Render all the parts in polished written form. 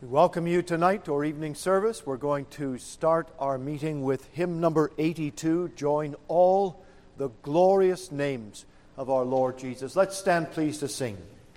We welcome you tonight to our evening service. We're going to start our meeting with hymn number 82, Join All the Glorious Names of our Lord Jesus. Let's stand please to sing.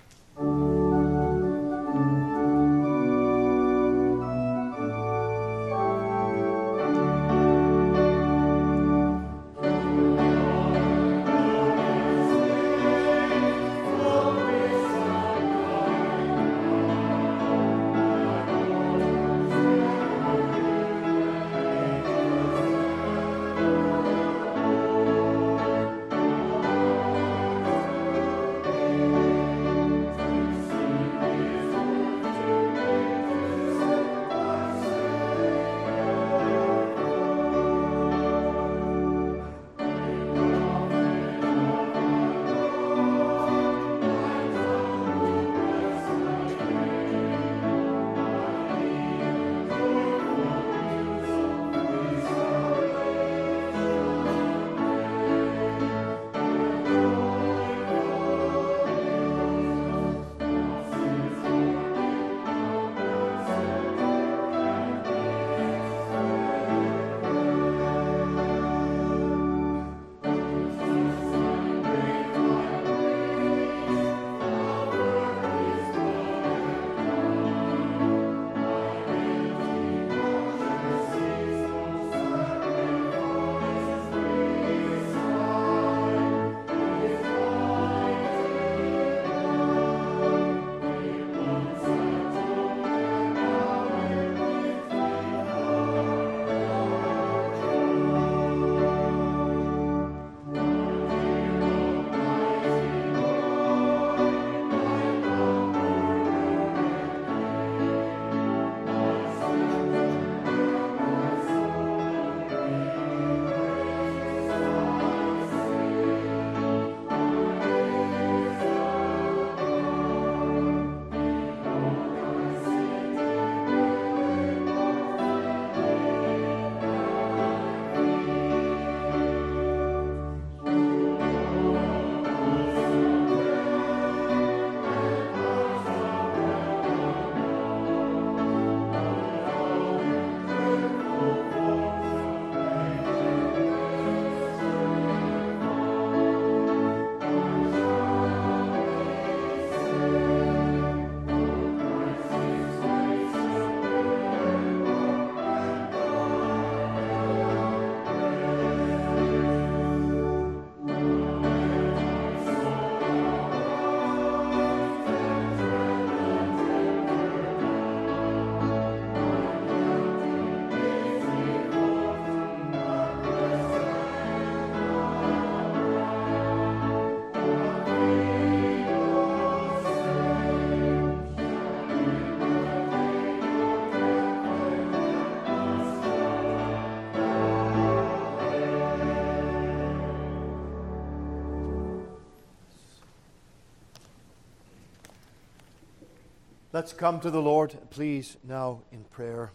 Let's come to the Lord, please, now in prayer.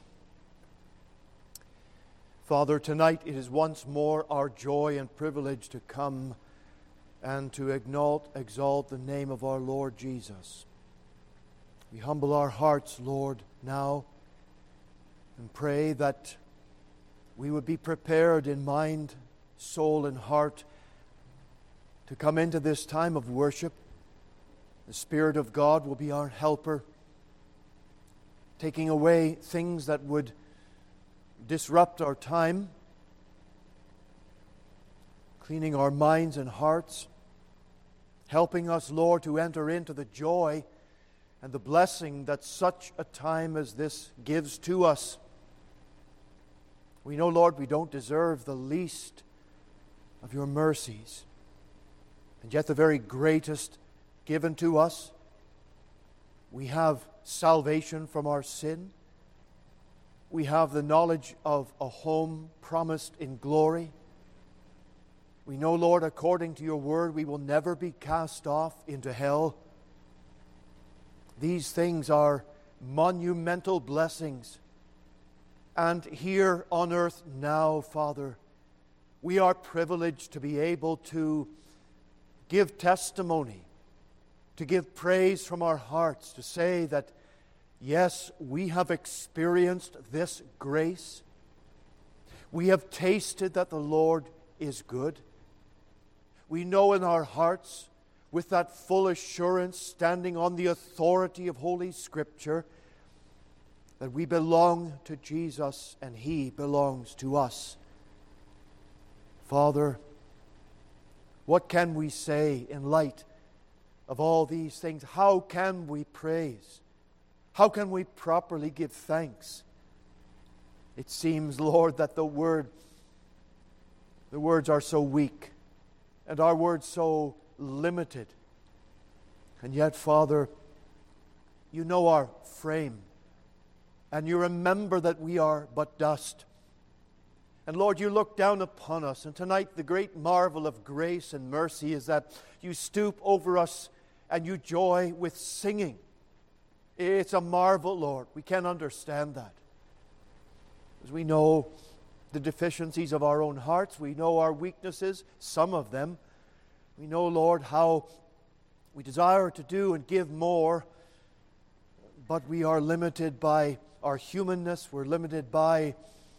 Father, tonight it is once more our joy and privilege to come and to exalt the name of our Lord Jesus. We humble our hearts, Lord, now and pray that we would be prepared in mind, soul, and heart to come into this time of worship. The Spirit of God will be our helper, taking away things that would disrupt our time, cleaning our minds and hearts, helping us, Lord, to enter into the joy and the blessing that such a time as this gives to us. We know, Lord, we don't deserve the least of your mercies, and yet the very greatest given to us. We have salvation from our sin. We have the knowledge of a home promised in glory. We know, Lord, according to your word, we will never be cast off into hell. These things are monumental blessings. And here on earth now, Father, we are privileged to be able to give testimony, to give praise from our hearts, to say that Yes, we have experienced this grace. We have tasted that the Lord is good. We know in our hearts, with that full assurance, standing on the authority of Holy Scripture, that we belong to Jesus and He belongs to us. Father, what can we say in light of all these things? How can we praise? How can we properly give thanks? It seems, Lord, that the words are so weak and our words so limited. And yet, Father, you know our frame, and you remember that we are but dust. And Lord, you look down upon us, and tonight the great marvel of grace and mercy is that you stoop over us and you joy with singing. It's a marvel, Lord. We can't understand that. As we know the deficiencies of our own hearts, we know our weaknesses, some of them. We know, Lord, how we desire to do and give more, but we are limited by our humanness. We're limited by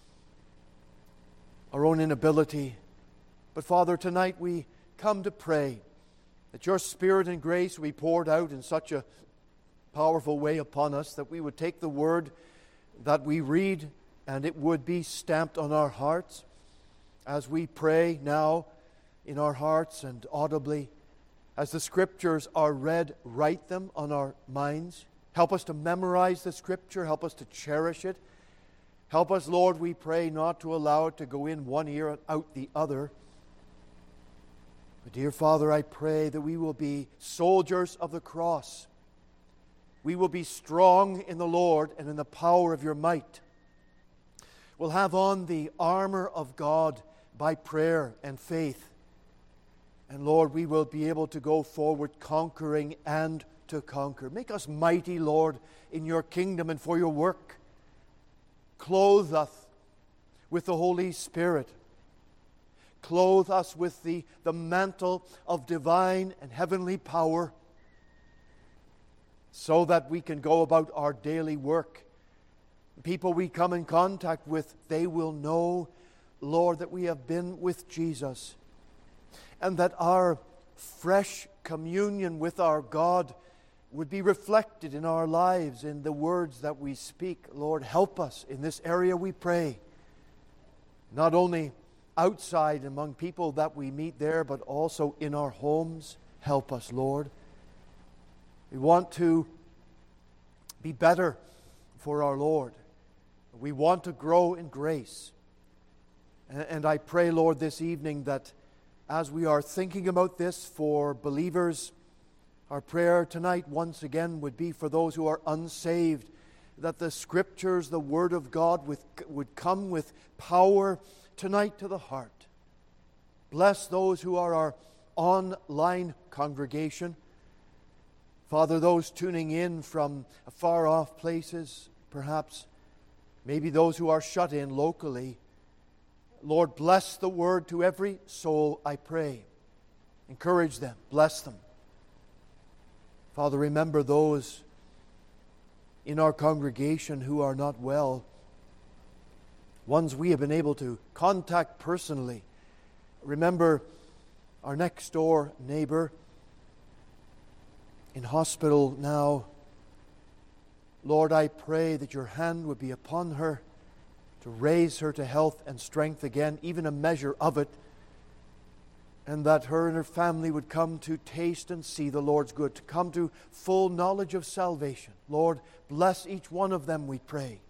our own inability. But Father, tonight we come to pray that your Spirit and grace will be poured out in such a powerful way upon us that we would take the word that we read and it would be stamped on our hearts as we pray now in our hearts and audibly. As the Scriptures are read, write them on our minds. Help us to memorize the Scripture. Help us to cherish it. Help us, Lord, we pray, not to allow it to go in one ear and out the other. But dear Father, I pray that we will be soldiers of the cross. We will be strong in the Lord and in the power of your might. We'll have on the armor of God by prayer and faith. And Lord, we will be able to go forward conquering and to conquer. Make us mighty, Lord, in your kingdom and for your work. Clothe us with the Holy Spirit. Clothe us with the mantle of divine and heavenly power, so that we can go about our daily work. People we come in contact with, they will know, Lord, that we have been with Jesus, and that our fresh communion with our God would be reflected in our lives, in the words that we speak. Lord, help us in this area, we pray. Not only outside among people that we meet there, but also in our homes. Help us, Lord. We want to be better for our Lord. We want to grow in grace. And I pray, Lord, this evening that as we are thinking about this for believers, our prayer tonight once again would be for those who are unsaved, that the Scriptures, the Word of God would come with power tonight to the heart. Bless those who are our online congregation. Father, those tuning in from far off places, perhaps, maybe those who are shut in locally, Lord, bless the word to every soul, I pray. Encourage them, bless them. Father, remember those in our congregation who are not well, ones we have been able to contact personally. Remember our next door neighbor in hospital now. Lord, I pray that your hand would be upon her to raise her to health and strength again, even a measure of it, and that her and her family would come to taste and see the Lord's good, to come to full knowledge of salvation. Lord, bless each one of them, we pray.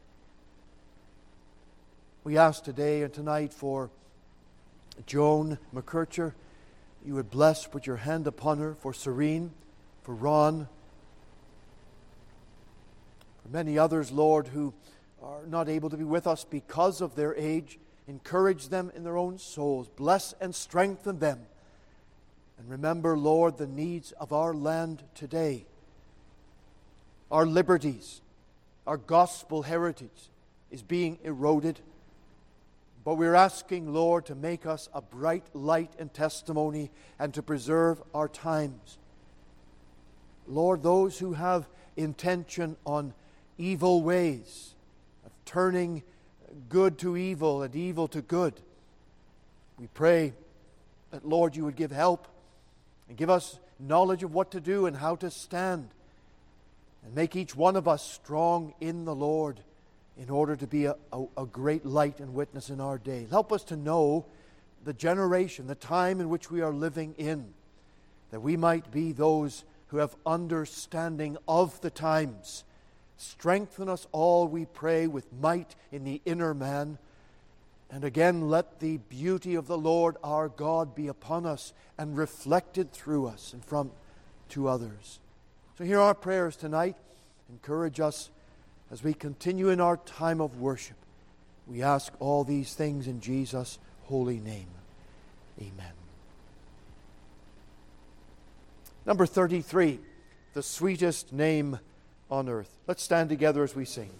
We ask today and tonight for Joan McKercher. You would bless, put your hand upon her, for Serene, for Ron, for many others, Lord, who are not able to be with us because of their age. Encourage them in their own souls. Bless and strengthen them. And remember, Lord, the needs of our land today. Our liberties, our gospel heritage is being eroded. But we're asking, Lord, to make us a bright light and testimony and to preserve our times. Lord, those who have intention on evil ways, of turning good to evil and evil to good. We pray that, Lord, you would give help and give us knowledge of what to do and how to stand, and make each one of us strong in the Lord in order to be a great light and witness in our day. Help us to know the generation, the time in which we are living in, that we might be those who have understanding of the times. Strengthen us all, we pray, with might in the inner man. And again, let the beauty of the Lord our God be upon us and reflected through us and from to others. So hear our prayers tonight. Encourage us as we continue in our time of worship. We ask all these things in Jesus' holy name. Amen. Number 33, the sweetest name on earth. Let's stand together as we sing.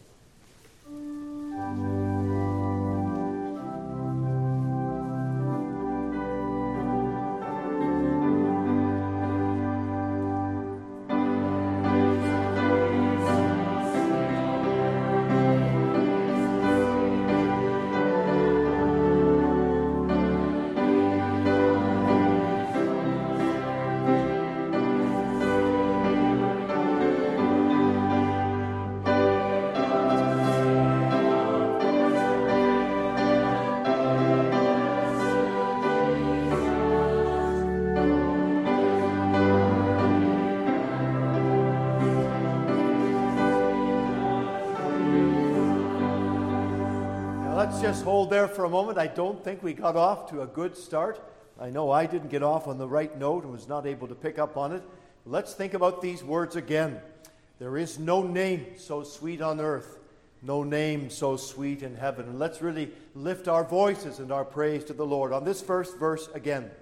Let's just hold there for a moment. I don't think we got off to a good start. I know I didn't get off on the right note and was not able to pick up on it. Let's think about these words again. There is no name so sweet on earth, no name so sweet in heaven. And let's really lift our voices and our praise to the Lord on this first verse again.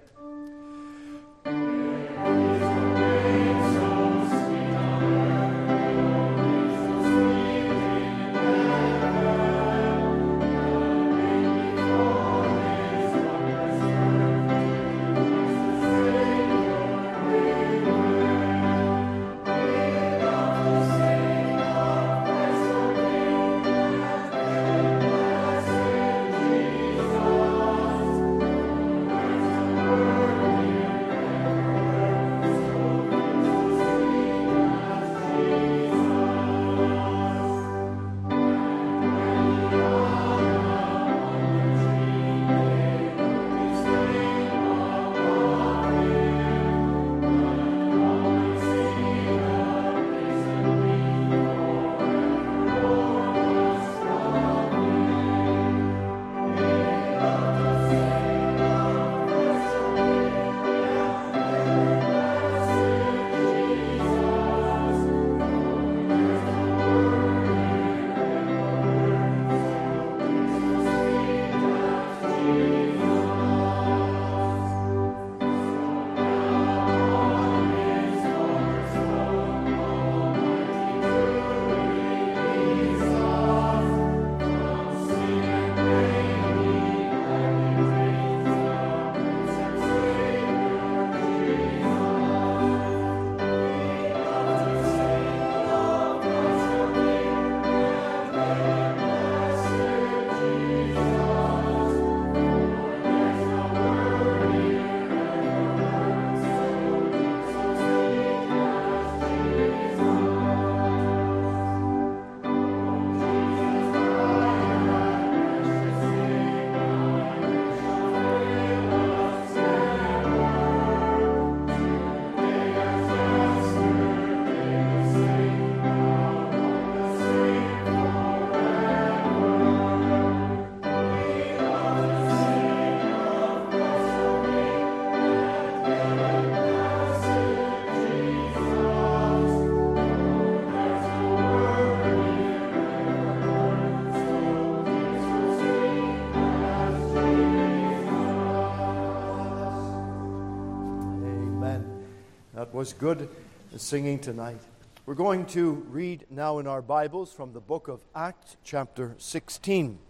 Was good singing tonight. We're going to read now in our Bibles from the book of Acts, chapter 16.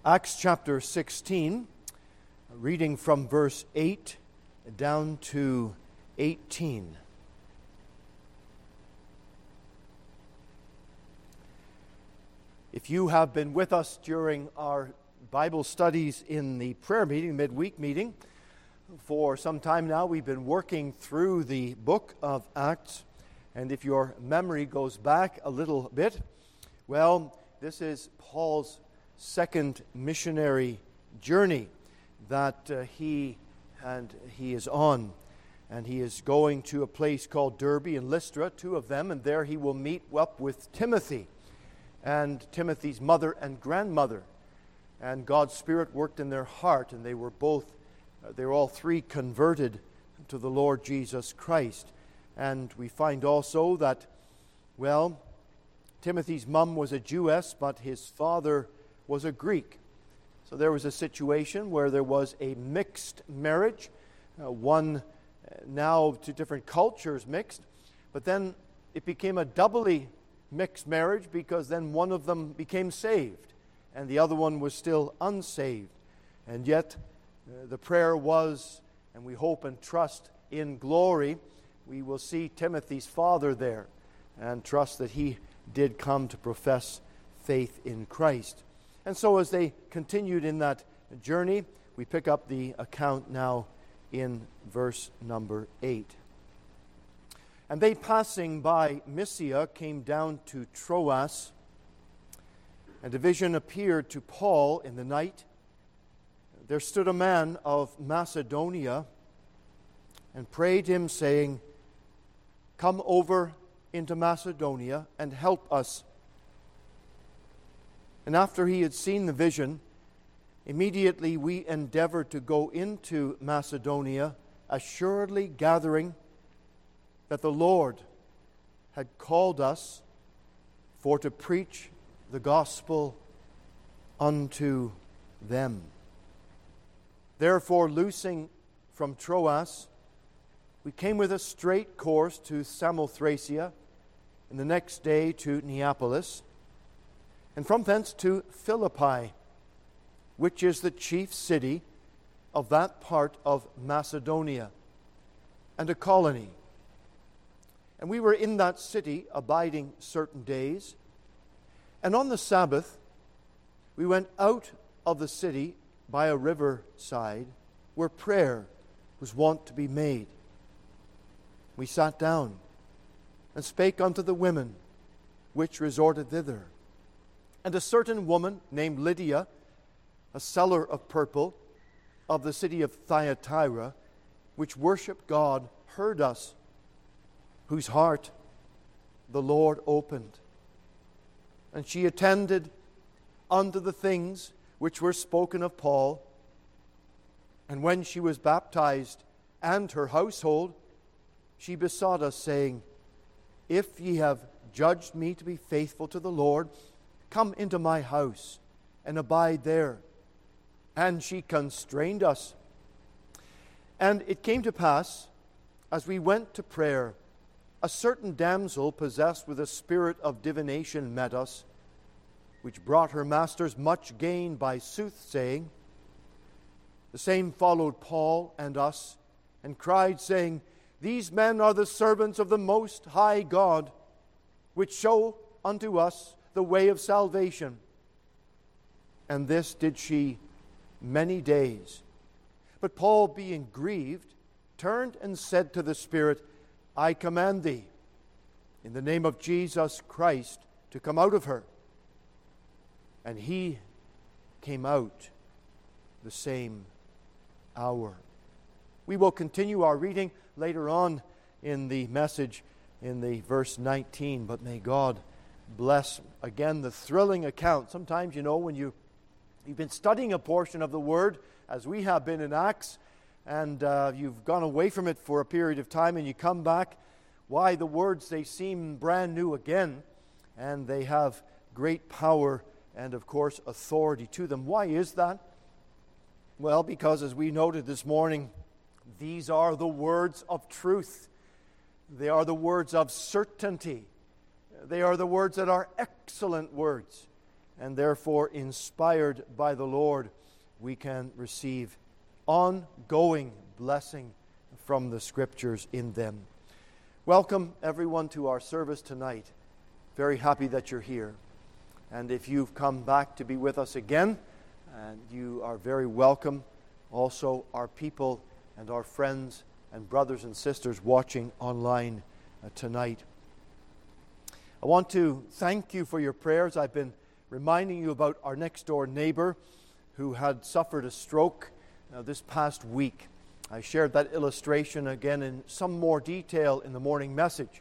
Acts chapter 16, reading from verse 8 down to 18. If you have been with us during our Bible studies in the prayer meeting, midweek meeting, for some time now we've been working through the book of Acts. And if your memory goes back a little bit, well, this is Paul's second missionary journey that he is on. And he is going to a place called Derbe and Lystra, two of them, and there he will meet up with Timothy and Timothy's mother and grandmother. And God's Spirit worked in their heart, and they were all three converted to the Lord Jesus Christ. And we find also that, well, Timothy's mom was a Jewess, but his father was a Greek. So there was a situation where there was a mixed marriage, one now to different cultures mixed, but then it became a doubly mixed marriage because then one of them became saved and the other one was still unsaved. And yet the prayer was, and we hope and trust in glory, we will see Timothy's father there and trust that he did come to profess faith in Christ. And so as they continued in that journey, we pick up the account now in verse number 8. And they, passing by Mysia, came down to Troas, and a vision appeared to Paul in the night. There stood a man of Macedonia and prayed him, saying, "Come over into Macedonia and help us." And after he had seen the vision, immediately we endeavored to go into Macedonia, assuredly gathering that the Lord had called us for to preach the gospel unto them. Therefore, loosing from Troas, we came with a straight course to Samothracia, and the next day to Neapolis, and from thence to Philippi, which is the chief city of that part of Macedonia, and a colony. And we were in that city abiding certain days, and on the Sabbath we went out of the city by a river side, where prayer was wont to be made. We sat down and spake unto the women which resorted thither. And a certain woman named Lydia, a seller of purple of the city of Thyatira, which worshipped God, heard us, whose heart the Lord opened. And she attended unto the things which were spoken of Paul. And when she was baptized, and her household, she besought us, saying, "If ye have judged me to be faithful to the Lord, come into my house and abide there." And she constrained us. And it came to pass, as we went to prayer, a certain damsel possessed with a spirit of divination met us, which brought her masters much gain by soothsaying. The same followed Paul and us, and cried, saying, "These men are the servants of the Most High God, which show unto us the way of salvation." And this did she many days. But Paul, being grieved, turned and said to the Spirit, "I command thee, in the name of Jesus Christ, to come out of her." And he came out the same hour. We will continue our reading later on in the message in the verse 19, but may God bless again the thrilling account. Sometimes, when you've been studying a portion of the Word, as we have been in Acts, and you've gone away from it for a period of time, and you come back, why the words, they seem brand new again, and they have great power and, of course, authority to them. Why is that? Well, because as we noted this morning, these are the words of truth. They are the words of certainty. They are the words that are excellent words. and therefore inspired by the Lord, we can receive ongoing blessing from the Scriptures in them. Welcome everyone to our service tonight. Very happy that you're here. And if you've come back to be with us again, and you are very welcome. Also, our people and our friends and brothers and sisters watching online tonight. I want to thank you for your prayers. I've been reminding you about our next door neighbor who had suffered a stroke this past week. I shared that illustration again in some more detail in the morning message.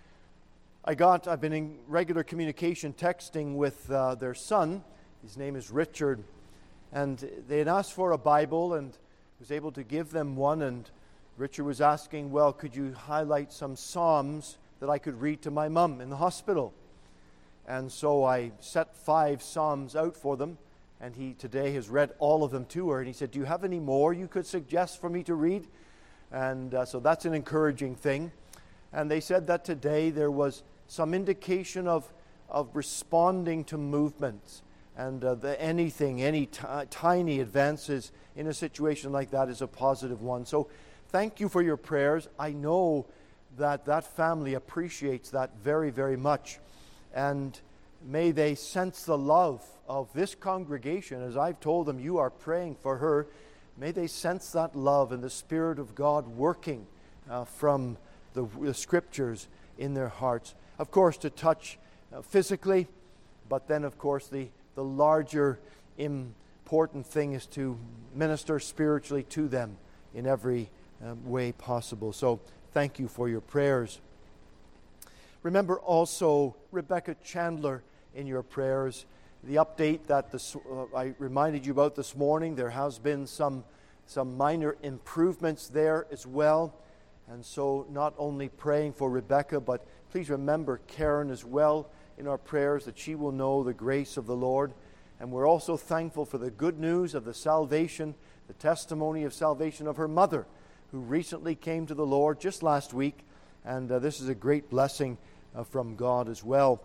I've been in regular communication, texting with their son. His name is Richard. And they had asked for a Bible and was able to give them one. And Richard was asking, well, could you highlight some Psalms that I could read to my mum in the hospital? And so I set 5 Psalms out for them. And he today has read all of them to her. And he said, do you have any more you could suggest for me to read? And so that's an encouraging thing. And they said that today there was some indication of responding to movements. And any tiny advances in a situation like that is a positive one. So thank you for your prayers. I know that family appreciates that very, very much. And may they sense the love of this congregation. As I've told them, you are praying for her. May they sense that love and the Spirit of God working from the Scriptures in their hearts. Of course, to touch physically, but then, of course, the larger important thing is to minister spiritually to them in every way possible. So thank you for your prayers. Remember also Rebecca Chandler in your prayers. The update that I reminded you about this morning, there has been some minor improvements there as well. And so not only praying for Rebecca, but please remember Karen as well in our prayers, that she will know the grace of the Lord. And we're also thankful for the good news of the salvation, the testimony of salvation of her mother, who recently came to the Lord just last week. And this is a great blessing from God as well.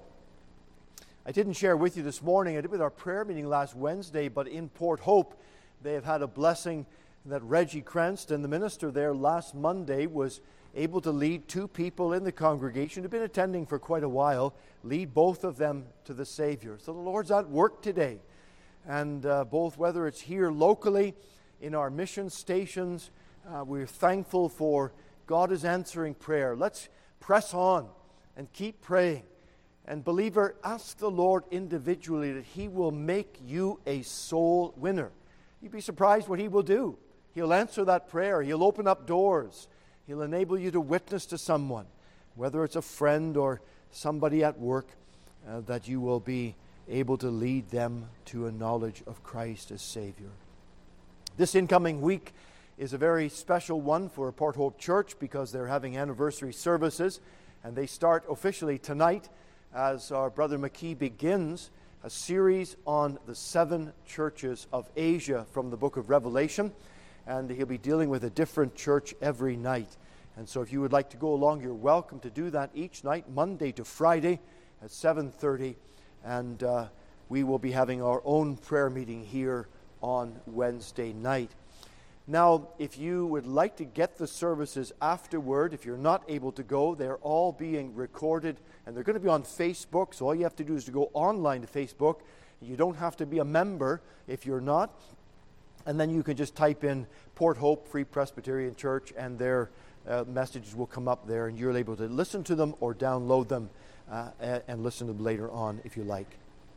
I didn't share with you this morning, I did with our prayer meeting last Wednesday, but in Port Hope, they have had a blessing that Reggie Cranston, the minister there last Monday, was able to lead 2 people in the congregation who've been attending for quite a while, lead both of them to the Savior. So the Lord's at work today. And both, whether it's here locally, in our mission stations, we're thankful for God is answering prayer. Let's press on and keep praying. And believer, ask the Lord individually that He will make you a soul winner. You'd be surprised what He will do. He'll answer that prayer. He'll open up doors. He'll enable you to witness to someone, whether it's a friend or somebody at work, that you will be able to lead them to a knowledge of Christ as Savior. This incoming week is a very special one for Port Hope Church because they're having anniversary services, and they start officially tonight as our brother McKee begins a series on the 7 churches of Asia from the book of Revelation. And he'll be dealing with a different church every night. And so if you would like to go along, you're welcome to do that each night, Monday to Friday at 7:30. And we will be having our own prayer meeting here on Wednesday night. Now, if you would like to get the services afterward, if you're not able to go, they're all being recorded. And they're going to be on Facebook. So all you have to do is to go online to Facebook. You don't have to be a member if you're not. And then you can just type in Port Hope Free Presbyterian Church, and their messages will come up there, and you're able to listen to them or download them and listen to them later on if you like.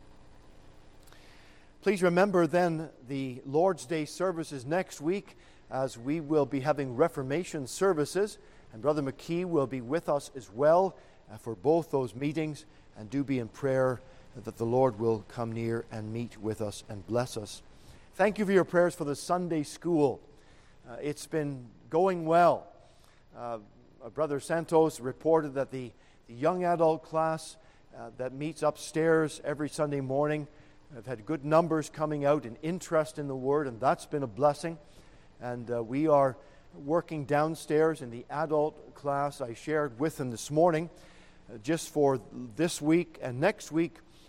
Please remember then the Lord's Day services next week, as we will be having Reformation services, and Brother McKee will be with us as well for both those meetings, and do be in prayer that the Lord will come near and meet with us and bless us. Thank you for your prayers for the Sunday school. It's been going well. Brother Santos reported that the young adult class that meets upstairs every Sunday morning have had good numbers coming out and interest in the Word, and that's been a blessing. And we are working downstairs in the adult class. I shared with them this morning, just for this week and next week,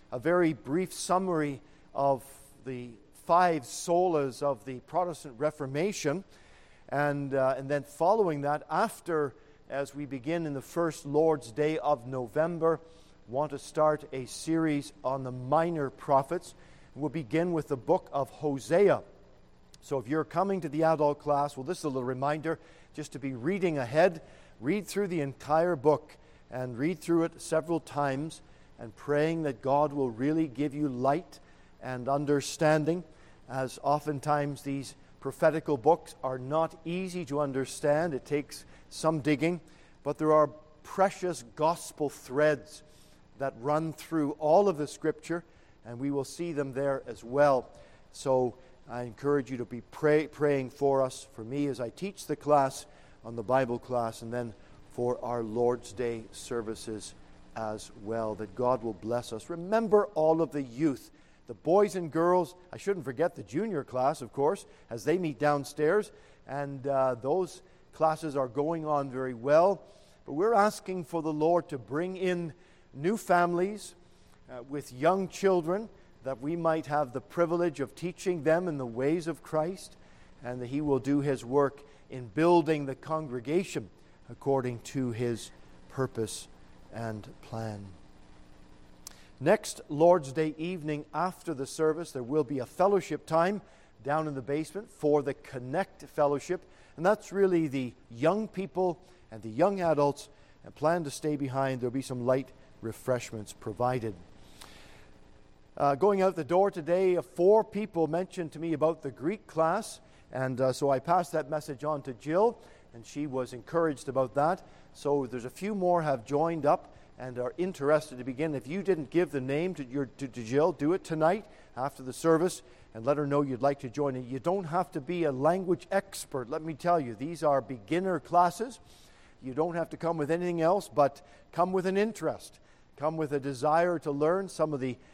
a very brief summary of the 5 solas of the Protestant Reformation. And then following that, as we begin in the first Lord's Day of November, want to start a series on the minor prophets. We'll begin with the book of Hosea. So if you're coming to the adult class, well, this is a little reminder just to be reading ahead. Read through the entire book and read through it several times and praying that God will really give you light and understanding, as oftentimes these prophetical books are not easy to understand. It takes some digging, but there are precious gospel threads that run through all of the Scripture, and we will see them there as well. So I encourage you to be praying for us, for me as I teach the class on the Bible class, and then for our Lord's Day services as well, that God will bless us. Remember all of the youth, the boys and girls. I shouldn't forget the junior class, of course, as they meet downstairs, and those classes are going on very well. But we're asking for the Lord to bring in new families with young children, that we might have the privilege of teaching them in the ways of Christ, and that He will do His work in building the congregation according to His purpose and plan. Next Lord's Day evening after the service, there will be a fellowship time down in the basement for the Connect Fellowship, and that's really the young people and the young adults, and plan to stay behind. There'll be some light refreshments provided. Going out the door today, 4 people mentioned to me about the Greek class, and so I passed that message on to Jill, and she was encouraged about that. So there's a few more have joined up and are interested to begin. If you didn't give the name to Jill, do it tonight after the service and let her know you'd like to join it. You don't have to be a language expert. Let me tell you, these are beginner classes. You don't have to come with anything else, but come with an interest. Come with a desire to learn some of the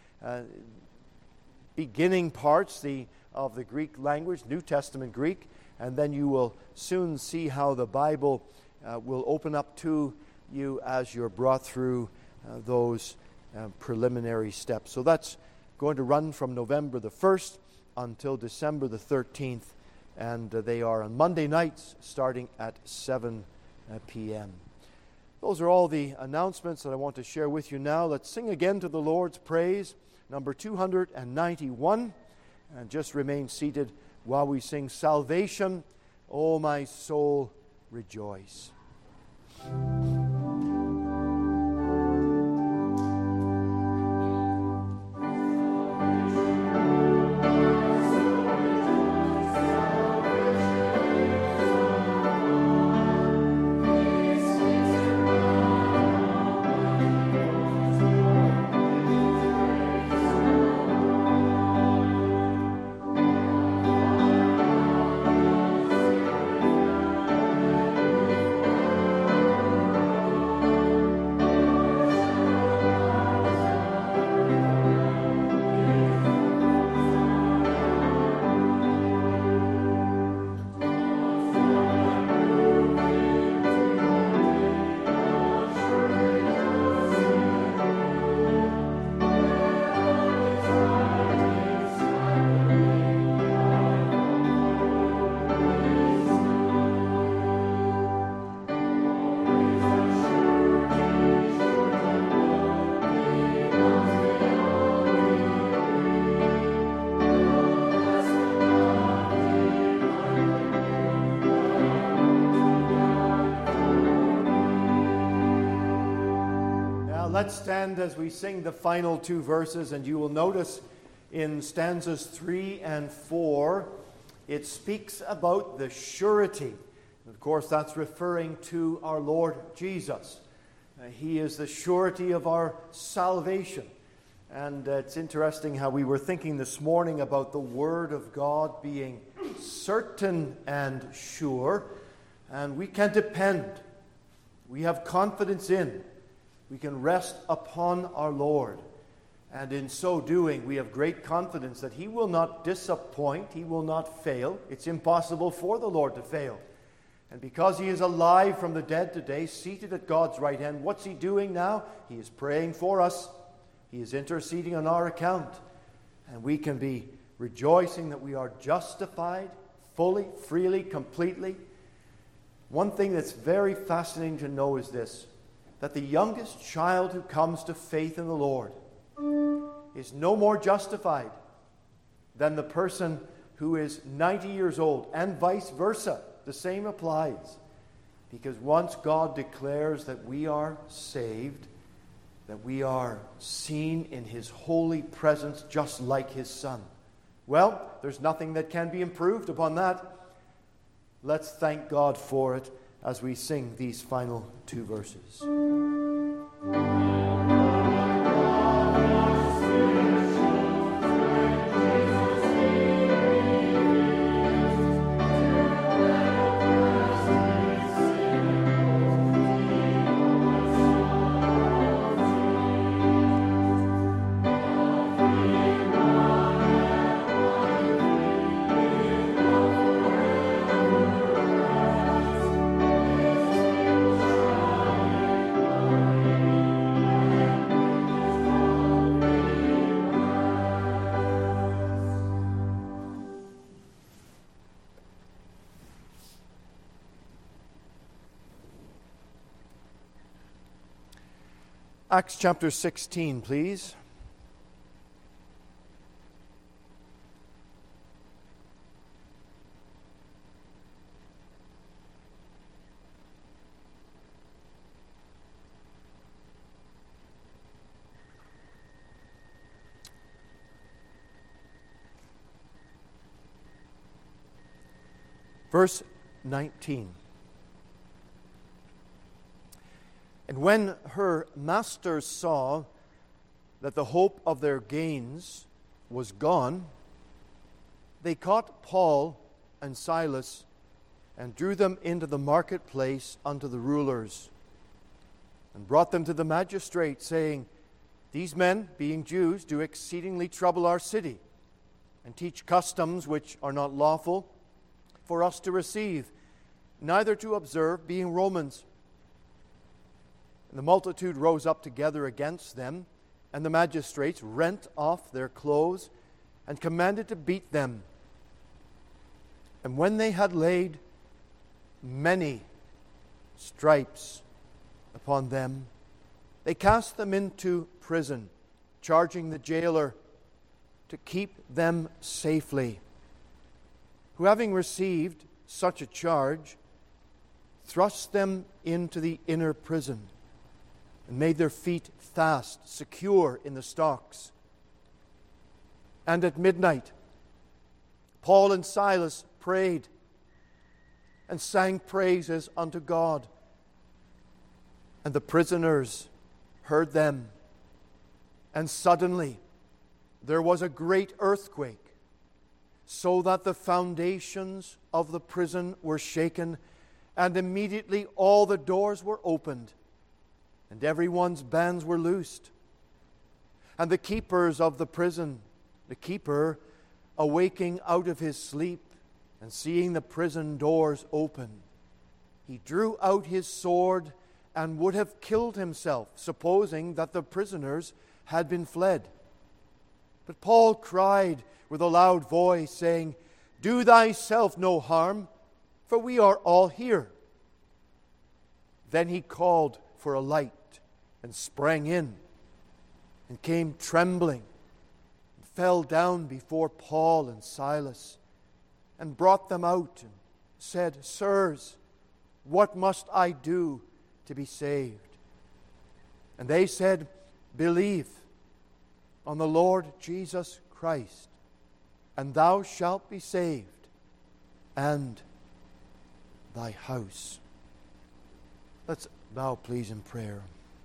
beginning parts of the Greek language, New Testament Greek, and then you will soon see how the Bible will open up to you as you're brought through those preliminary steps. So that's going to run from November the 1st until December the 13th, and they are on Monday nights starting at 7 p.m. Those are all the announcements that I want to share with you now. Let's sing again to the Lord's praise, number 291, and just remain seated while we sing Salvation, O my soul, rejoice. Let's stand as we sing the final 2 verses, and you will notice in stanzas 3 and 4, it speaks about the surety. Of course, that's referring to our Lord Jesus. He is the surety of our salvation. And it's interesting how we were thinking this morning about the Word of God being certain and sure, and we can depend. We have confidence in. We can rest upon our Lord. And in so doing, we have great confidence that He will not disappoint. He will not fail. It's impossible for the Lord to fail. And because He is alive from the dead today, seated at God's right hand, what's He doing now? He is praying for us. He is interceding on our account, and we can be rejoicing that we are justified fully, freely, completely. One thing that's very fascinating to know is this, that the youngest child who comes to faith in the Lord is no more justified than the person who is 90 years old, and vice versa. The same applies. Because once God declares that we are saved, that we are seen in His holy presence just like His Son, well, there's nothing that can be improved upon that. Let's thank God for it as we sing these final two verses. Acts chapter 16, please. Verse 19. And when her masters saw that the hope of their gains was gone, they caught Paul and Silas and drew them into the marketplace unto the rulers, and brought them to the magistrate, saying, These men, being Jews, do exceedingly trouble our city, and teach customs which are not lawful for us to receive, neither to observe, being Romans. And the multitude rose up together against them, and the magistrates rent off their clothes and commanded to beat them. And when they had laid many stripes upon them, they cast them into prison, charging the jailer to keep them safely, who, having received such a charge, thrust them into the inner prison, and made their feet fast, secure in the stocks. And at midnight, Paul and Silas prayed and sang praises unto God. And the prisoners heard them. And suddenly there was a great earthquake, so that the foundations of the prison were shaken, and immediately all the doors were opened, and everyone's bands were loosed. And the keepers of the prison, the keeper, awaking out of his sleep and seeing the prison doors open, he drew out his sword and would have killed himself, supposing that the prisoners had been fled. But Paul cried with a loud voice, saying, Do thyself no harm, for we are all here. Then he called for a light, and sprang in, and came trembling, and fell down before Paul and Silas, and brought them out, and said, Sirs, what must I do to be saved? And they said, Believe on the Lord Jesus Christ, and thou shalt be saved, and thy house. Let's bow, please, in prayer.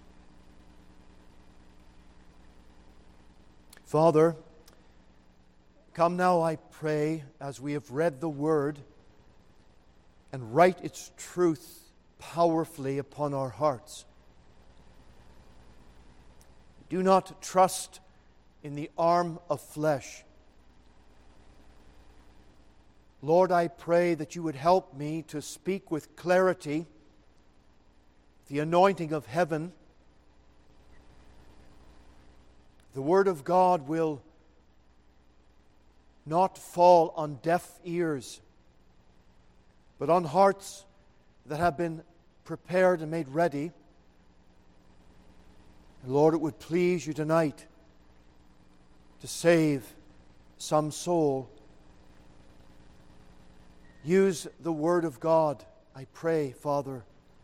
Father, come now, I pray, as we have read the Word, and write its truth powerfully upon our hearts. Do not trust in the arm of flesh. Lord, I pray that you would help me to speak with clarity, the anointing of heaven, the Word of God will not fall on deaf ears, but on hearts that have been prepared and made ready. And Lord, it would please you tonight to save some soul. Use the Word of God, I pray, Father,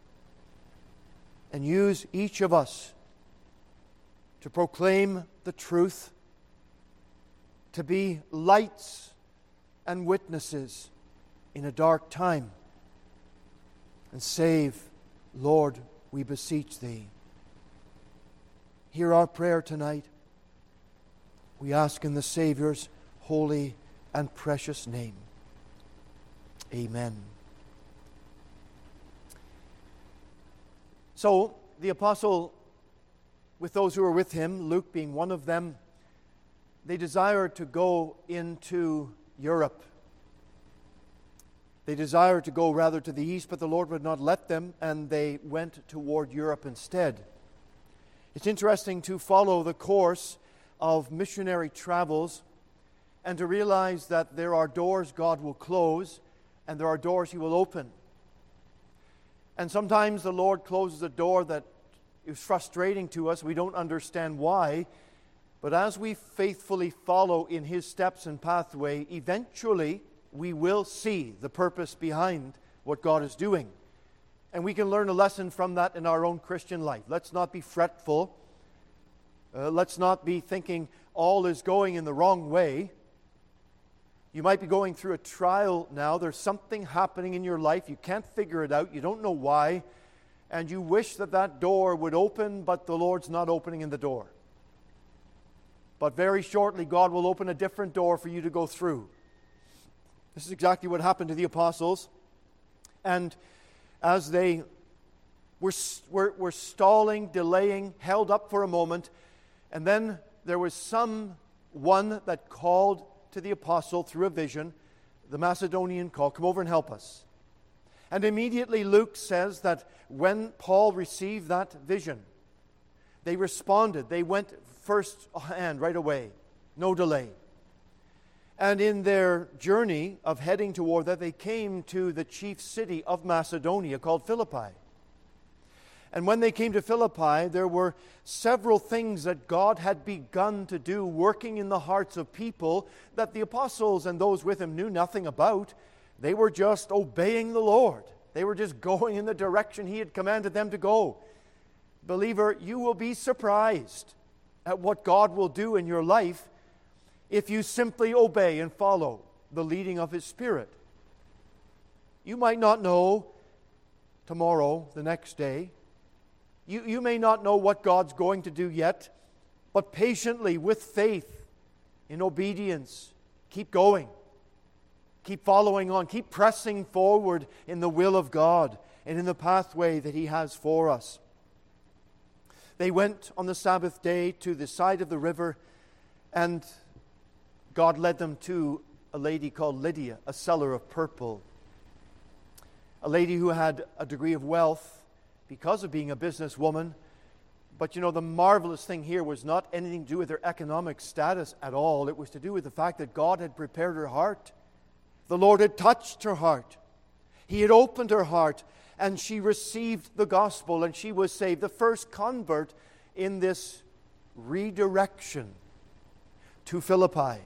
and use each of us to proclaim the truth, to be lights and witnesses in a dark time. And save, Lord, we beseech Thee. Hear our prayer tonight. We ask in the Savior's holy and precious name. Amen. So, the apostle, with those who were with him, Luke being one of them, they desired to go into Europe. They desired to go rather to the east, but the Lord would not let them, and they went toward Europe instead. It's interesting to follow the course of missionary travels and to realize that there are doors God will close and there are doors He will open. And sometimes the Lord closes a door that is frustrating to us. We don't understand why. But as we faithfully follow in His steps and pathway, eventually we will see the purpose behind what God is doing. And we can learn a lesson from that in our own Christian life. Let's not be fretful. Let's not be thinking all is going in the wrong way. You might be going through a trial now. There's something happening in your life. You can't figure it out. You don't know why. And you wish that that door would open, but the Lord's not opening in the door. But very shortly, God will open a different door for you to go through. This is exactly what happened to the apostles. And as they were stalling, delaying, held up for a moment, and then there was someone that called to the apostle through a vision, the Macedonian call, come over and help us. And immediately Luke says that when Paul received that vision, they responded. They went first hand right away, no delay. And in their journey of heading toward that, they came to the chief city of Macedonia called Philippi. And when they came to Philippi, there were several things that God had begun to do, working in the hearts of people that the apostles and those with him knew nothing about. They were just obeying the Lord. They were just going in the direction He had commanded them to go. Believer, you will be surprised at what God will do in your life if you simply obey and follow the leading of His Spirit. You might not know tomorrow, the next day. You may not know what God's going to do yet, but patiently, with faith, in obedience, keep going. Keep following on. Keep pressing forward in the will of God and in the pathway that He has for us. They went on the Sabbath day to the side of the river, and God led them to a lady called Lydia, a seller of purple. A lady who had a degree of wealth because of being a businesswoman. But you know, the marvelous thing here was not anything to do with her economic status at all. It was to do with the fact that God had prepared her heart. The Lord had touched her heart. He had opened her heart, and she received the gospel, and she was saved. The first convert in this redirection to Philippi.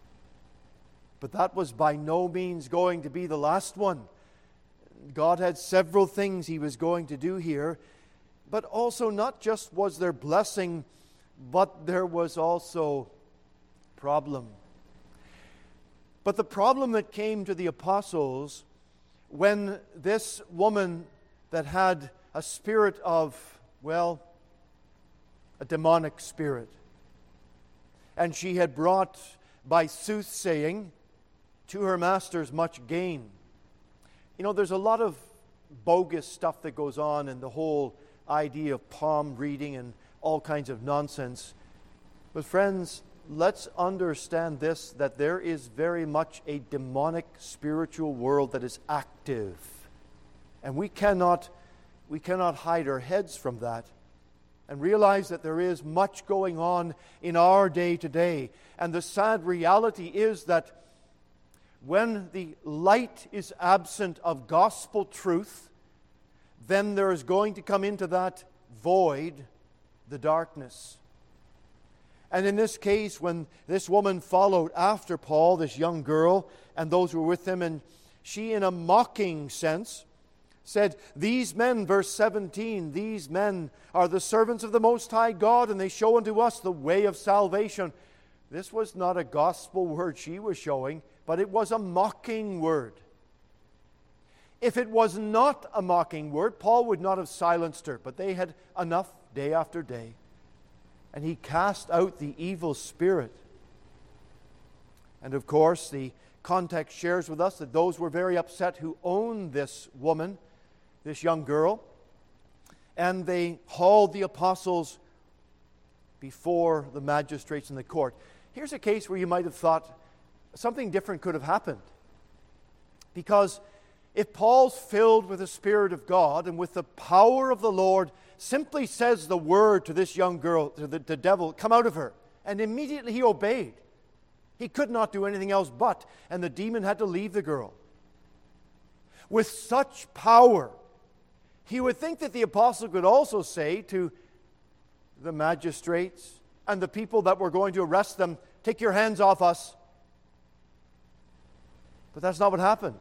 But that was by no means going to be the last one. God had several things He was going to do here, but also not just was there blessing, but there was also problem. But the problem that came to the apostles when this woman that had a spirit of, well, a demonic spirit, and she had brought by soothsaying to her masters much gain. You know, there's a lot of bogus stuff that goes on in the whole idea of palm reading and all kinds of nonsense. But friends, let's understand this, that there is very much a demonic spiritual world that is active. And we cannot hide our heads from that. and realize that there is much going on in our day today. And the sad reality is that when the light is absent of gospel truth, then there is going to come into that void the darkness. And in this case, when this woman followed after Paul, this young girl, and those who were with him, and she, in a mocking sense, said, "These men," verse 17, "these men are the servants of the Most High God, and they show unto us the way of salvation." This was not a gospel word she was showing, but it was a mocking word. If it was not a mocking word, Paul would not have silenced her, but they had enough day after day. And he cast out the evil spirit. And of course, the context shares with us that those were very upset who owned this woman, this young girl, and they hauled the apostles before the magistrates in the court. Here's a case where you might have thought something different could have happened. Because if Paul's filled with the Spirit of God and with the power of the Lord, simply says the word to this young girl, to the devil, "Come out of her," and immediately he obeyed. He could not do anything else but, and the demon had to leave the girl. With such power, he would think that the apostle could also say to the magistrates and the people that were going to arrest them, "Take your hands off us." But that's not what happened.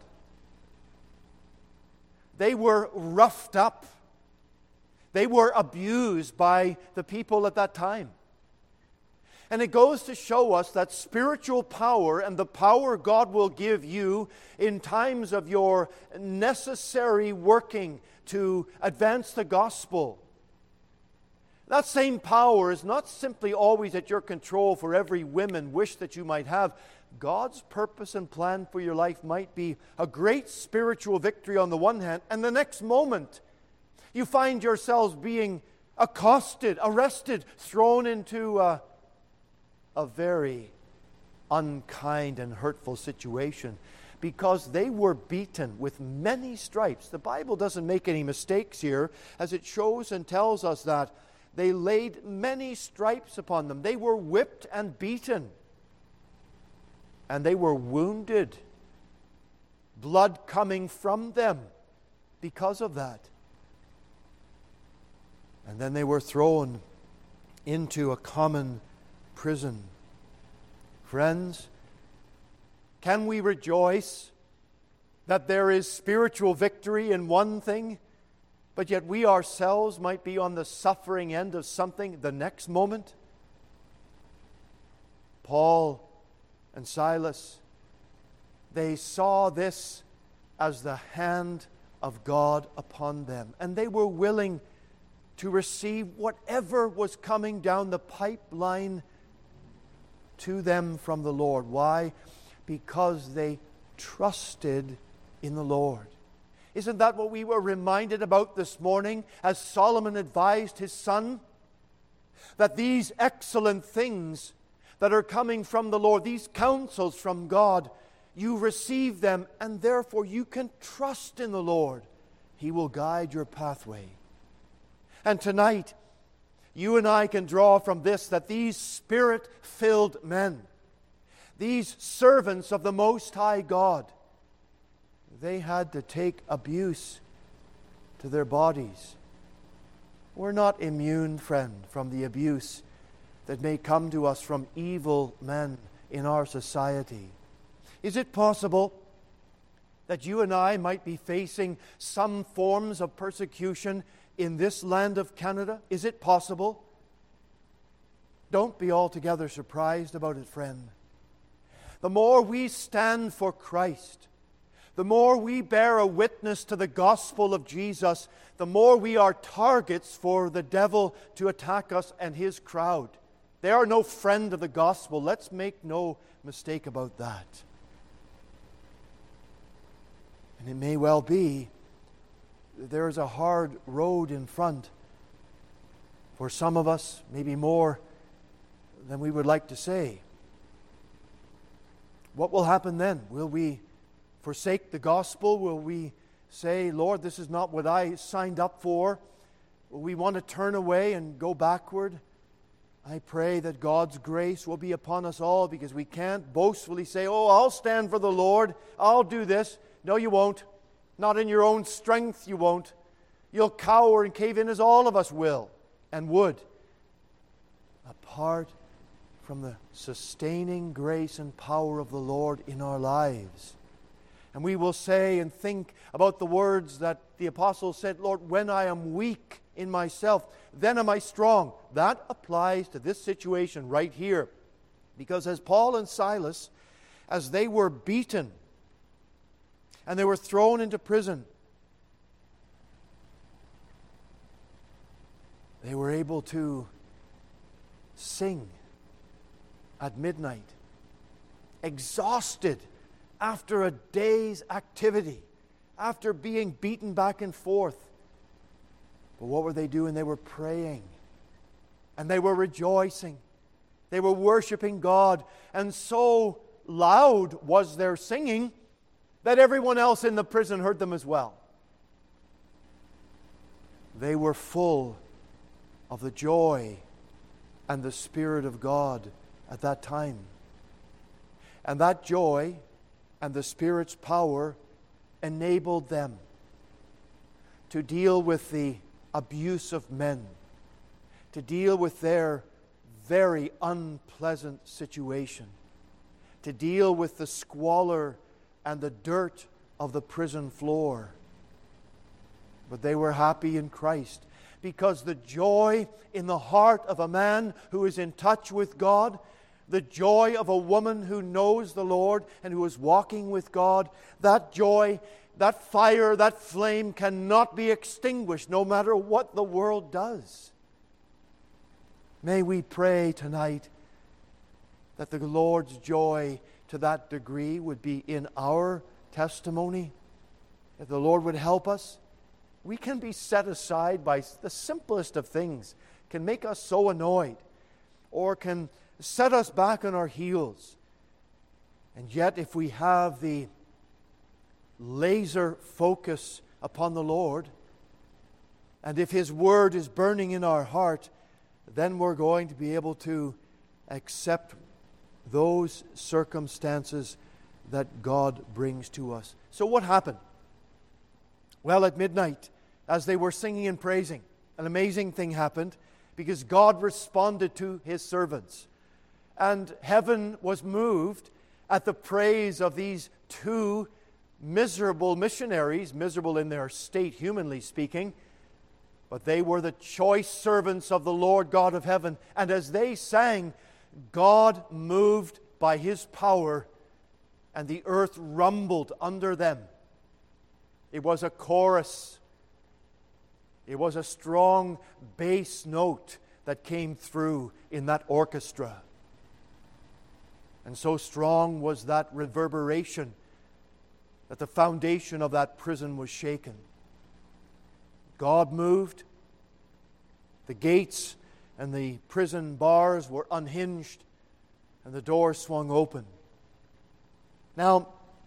They were roughed up. They were abused by the people at that time. And it goes to show us that spiritual power and the power God will give you in times of your necessary working to advance the gospel. That same power is not simply always at your control for every whim and wish that you might have. God's purpose and plan for your life might be a great spiritual victory on the one hand, and the next moment you find yourselves being accosted, arrested, thrown into a very unkind and hurtful situation because they were beaten with many stripes. The Bible doesn't make any mistakes here, as it shows and tells us that they laid many stripes upon them. They were whipped and beaten. And they were wounded, blood coming from them because of that. And then they were thrown into a common prison. Friends, can we rejoice that there is spiritual victory in one thing, but yet we ourselves might be on the suffering end of something the next moment? Paul and Silas, they saw this as the hand of God upon them, and they were willing to receive whatever was coming down the pipeline to them from the Lord. Why? Because they trusted in the Lord. Isn't that what we were reminded about this morning as Solomon advised his son? That these excellent things that are coming from the Lord, these counsels from God, you receive them, and therefore you can trust in the Lord. He will guide your pathway. And tonight, you and I can draw from this that these Spirit-filled men, these servants of the Most High God, they had to take abuse to their bodies. We're not immune, friend, from the abuse that may come to us from evil men in our society. Is it possible that you and I might be facing some forms of persecution in this land of Canada? Is it possible? Don't be altogether surprised about it, friend. The more we stand for Christ, the more we bear a witness to the gospel of Jesus, the more we are targets for the devil to attack us and his crowd. They are no friend of the gospel. Let's make no mistake about that. And it may well be that there is a hard road in front for some of us, maybe more than we would like to say. What will happen then? Will we forsake the gospel? Will we say, "Lord, this is not what I signed up for"? we want to turn away and go backward, I pray that God's grace will be upon us all, because we can't boastfully say, "Oh, I'll stand for the Lord. I'll do this." No, you won't. Not in your own strength, you won't. You'll cower and cave in, as all of us will and would, apart from the sustaining grace and power of the Lord in our lives. And we will say and think about the words that the apostle said, "Lord, when I am weak in myself, then am I strong." That applies to this situation right here. Because as Paul and Silas, as they were beaten and they were thrown into prison, they were able to sing at midnight, exhausted after a day's activity, after being beaten back and forth. But what were they doing? They were praying, and they were rejoicing. They were worshiping God, and so loud was their singing that everyone else in the prison heard them as well. They were full of the joy and the Spirit of God at that time. And that joy and the Spirit's power enabled them to deal with the abuse of men, to deal with their very unpleasant situation, to deal with the squalor and the dirt of the prison floor. But they were happy in Christ, because the joy in the heart of a man who is in touch with God, the joy of a woman who knows the Lord and who is walking with God, that joy, that fire, that flame cannot be extinguished no matter what the world does. May we pray tonight that the Lord's joy to that degree would be in our testimony, that the Lord would help us. We can be set aside by the simplest of things, can make us so annoyed, or can set us back on our heels. And yet, if we have the laser focus upon the Lord, and if His Word is burning in our heart, then we're going to be able to accept those circumstances that God brings to us. So what happened? Well, at midnight, as they were singing and praising, an amazing thing happened, because God responded to His servants. And heaven was moved at the praise of these two miserable missionaries, miserable in their state, humanly speaking, but they were the choice servants of the Lord God of heaven. And as they sang, God moved by His power, and the earth rumbled under them. It was a chorus. It was a strong bass note that came through in that orchestra. And so strong was that reverberation that the foundation of that prison was shaken. God moved. The gates and the prison bars were unhinged, and the door swung open. Now,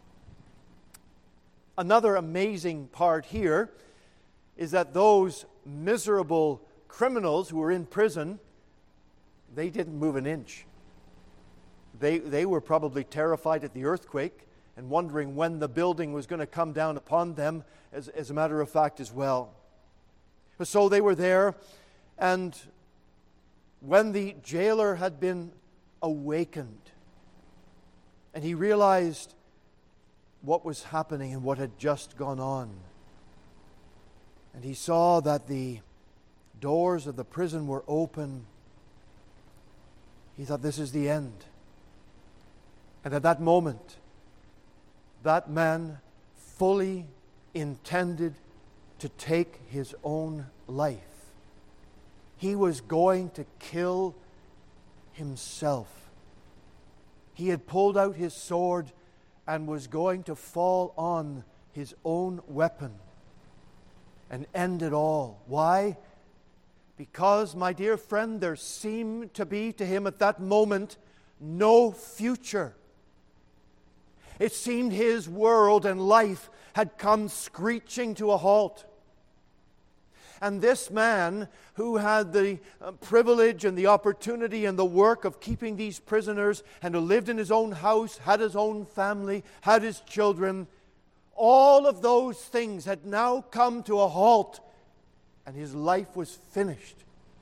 another amazing part here is that those miserable criminals who were in prison, they didn't move an inch. They were probably terrified at the earthquake and wondering when the building was going to come down upon them, as a matter of fact, as well. So they were there, and when the jailer had been awakened, and he realized what was happening and what had just gone on, and he saw that the doors of the prison were open, he thought, this is the end. And at that moment, that man fully intended to take his own life. He was going to kill himself. He had pulled out his sword and was going to fall on his own weapon and end it all. Why? Because, my dear friend, there seemed to be to him at that moment no future. It seemed his world and life had come screeching to a halt. And this man, who had the privilege and the opportunity and the work of keeping these prisoners, and who lived in his own house, had his own family, had his children, all of those things had now come to a halt, and his life was finished.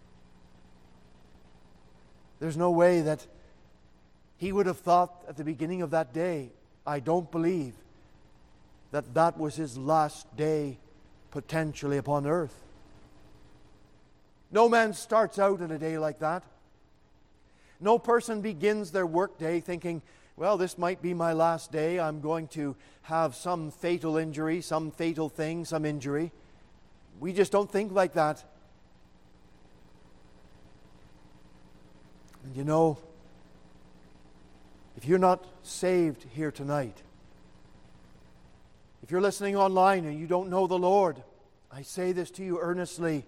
There's no way that he would have thought at the beginning of that day, I don't believe that that was his last day potentially upon earth. No man starts out in a day like that. No person begins their work day thinking, well, this might be my last day. I'm going to have some fatal injury, some fatal thing, some injury. We just don't think like that. And you know, if you're not saved here tonight, if you're listening online and you don't know the Lord, I say this to you earnestly.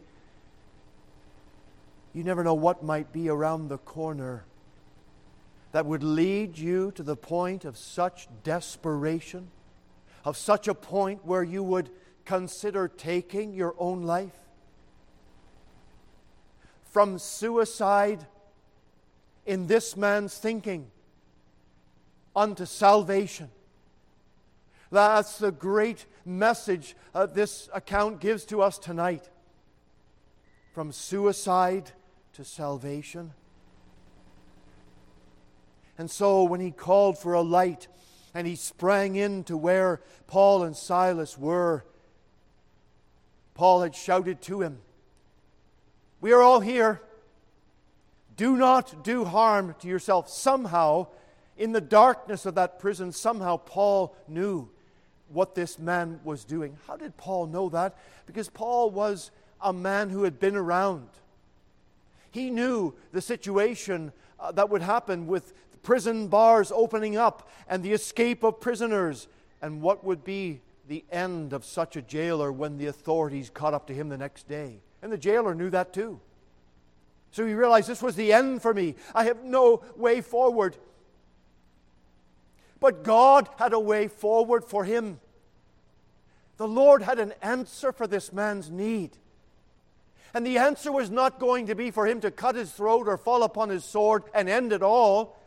You never know what might be around the corner that would lead you to the point of such desperation, of such a point where you would consider taking your own life. From suicide in this man's thinking unto salvation. That's the great message this account gives to us tonight. From suicide to salvation. And so when he called for a light and he sprang into where Paul and Silas were, Paul had shouted to him, "We are all here. Do not do harm to yourself." Somehow, in the darkness of that prison, somehow Paul knew what this man was doing. How did Paul know that? Because Paul was a man who had been around. He knew the situation that would happen with prison bars opening up and the escape of prisoners, and what would be the end of such a jailer when the authorities caught up to him the next day. And the jailer knew that too. So he realized, this was the end for me. I have no way forward. But God had a way forward for him. The Lord had an answer for this man's need. And the answer was not going to be for him to cut his throat or fall upon his sword and end it all.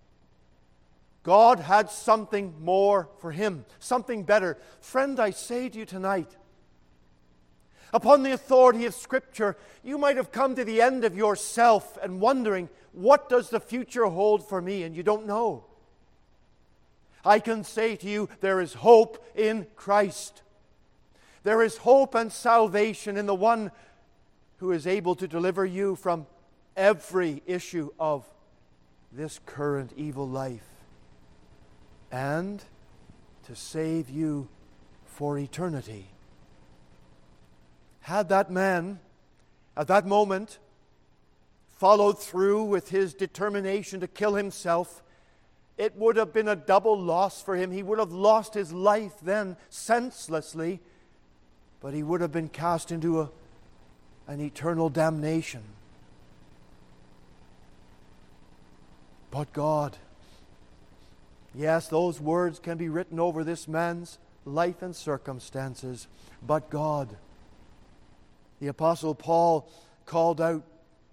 God had something more for him, something better. Friend, I say to you tonight, upon the authority of Scripture, you might have come to the end of yourself and wondering, what does the future hold for me? And you don't know. I can say to you, there is hope in Christ. There is hope and salvation in the one who is able to deliver you from every issue of this current evil life and to save you for eternity. Had that man at that moment followed through with his determination to kill himself, it would have been a double loss for him. He would have lost his life then senselessly, but he would have been cast into an eternal damnation. But God, yes, those words can be written over this man's life and circumstances. But God, the Apostle Paul called out,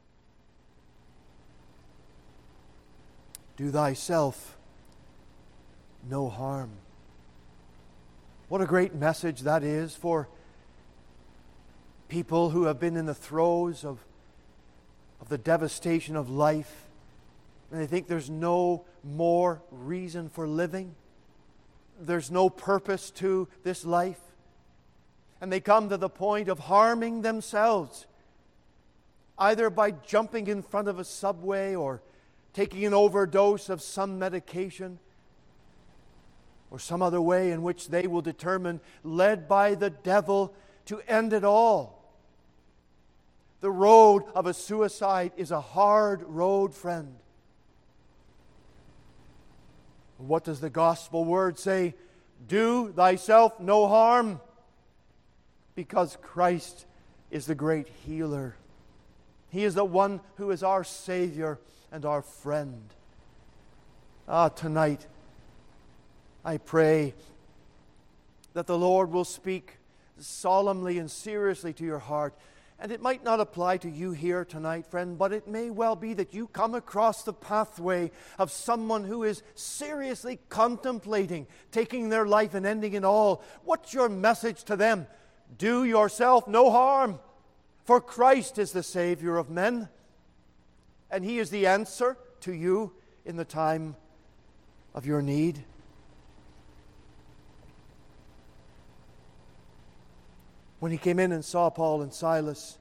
"Do thyself no harm." What a great message that is for people who have been in the throes of the devastation of life, and they think there's no more reason for living. There's no purpose to this life. And they come to the point of harming themselves, either by jumping in front of a subway or taking an overdose of some medication or some other way in which they will determine, led by the devil, to end it all. The road of a suicide is a hard road, friend. What does the gospel word say? Do thyself no harm, because Christ is the great healer. He is the one who is our Savior and our friend. Tonight, I pray that the Lord will speak solemnly and seriously to your heart. And it might not apply to you here tonight, friend, but it may well be that you come across the pathway of someone who is seriously contemplating taking their life and ending it all. What's your message to them? Do yourself no harm, for Christ is the Savior of men, and He is the answer to you in the time of your need. When he came in and saw Paul and Silas,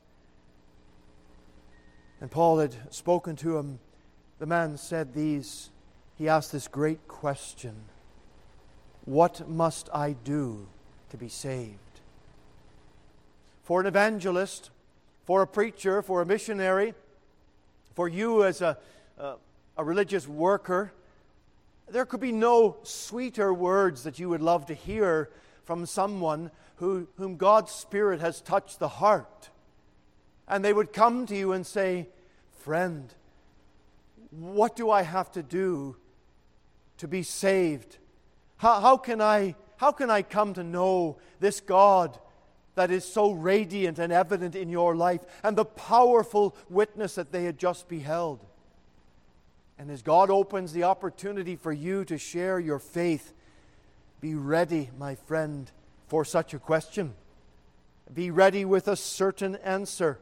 and Paul had spoken to him, the man said these. He asked this great question: what must I do to be saved? For an evangelist, for a preacher, for a missionary, for you as a religious worker, there could be no sweeter words that you would love to hear from someone whom God's Spirit has touched the heart. And they would come to you and say, friend, what do I have to do to be saved? How can I come to know this God that is so radiant and evident in your life, and the powerful witness that they had just beheld? And as God opens the opportunity for you to share your faith, be ready, my friend, for such a question. Be ready with a certain answer.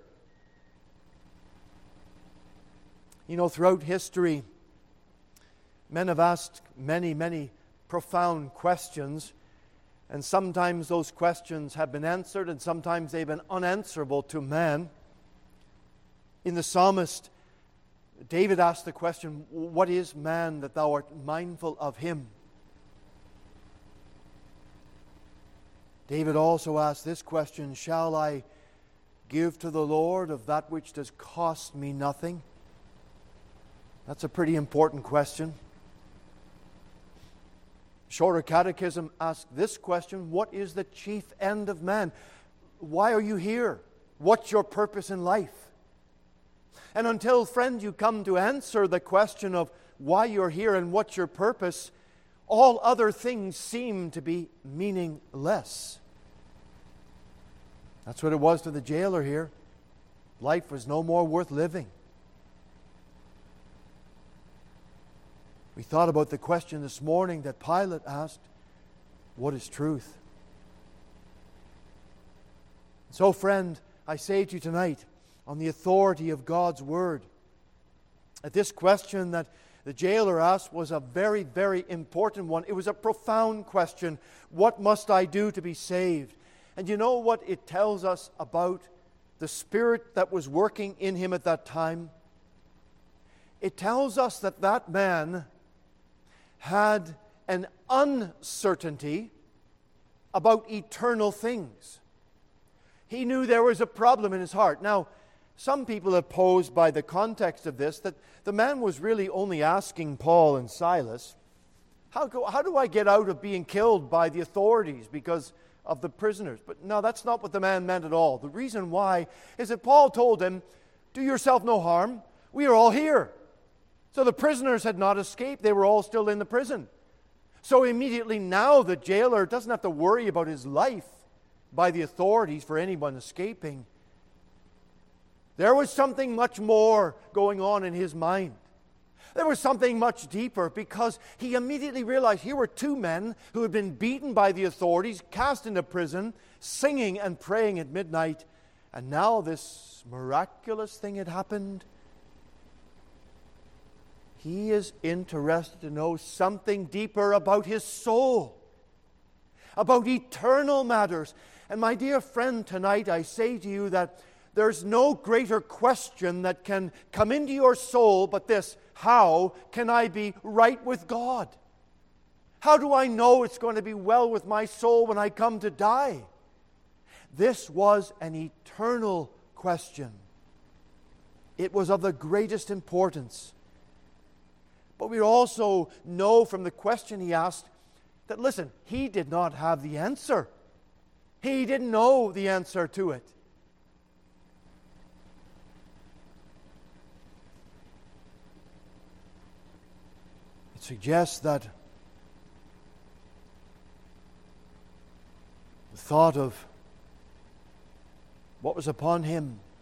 You know, throughout history, men have asked many, many profound questions, and sometimes those questions have been answered, and sometimes they've been unanswerable to man. In the psalmist, David asked the question, what is man that thou art mindful of him? David also asked this question, shall I give to the Lord of that which does cost me nothing? That's a pretty important question. Shorter Catechism asks this question, what is the chief end of man? Why are you here? What's your purpose in life? And until, friend, you come to answer the question of why you're here and what's your purpose, all other things seem to be meaningless. That's what it was to the jailer here. Life was no more worth living. We thought about the question this morning that Pilate asked, what is truth? So, friend, I say to you tonight, on the authority of God's Word, that this question that the jailer asked was a very, very important one. It was a profound question. What must I do to be saved? And you know what it tells us about the Spirit that was working in him at that time? It tells us that that man had an uncertainty about eternal things. He knew there was a problem in his heart. Now, some people have posed by the context of this that the man was really only asking Paul and Silas, how do I get out of being killed by the authorities because of the prisoners? But no, that's not what the man meant at all. The reason why is that Paul told him, do yourself no harm. We are all here. So the prisoners had not escaped. They were all still in the prison. So immediately now the jailer doesn't have to worry about his life by the authorities for anyone escaping. There was something much more going on in his mind. There was something much deeper, because he immediately realized here were two men who had been beaten by the authorities, cast into prison, singing and praying at midnight, and now this miraculous thing had happened. He is interested to know something deeper about his soul, about eternal matters. And my dear friend, tonight I say to you that there's no greater question that can come into your soul but this: how can I be right with God? How do I know it's going to be well with my soul when I come to die? This was an eternal question. It was of the greatest importance. But we also know from the question he asked that, listen, he did not have the answer. He didn't know the answer to it. It suggests that the thought of what was upon him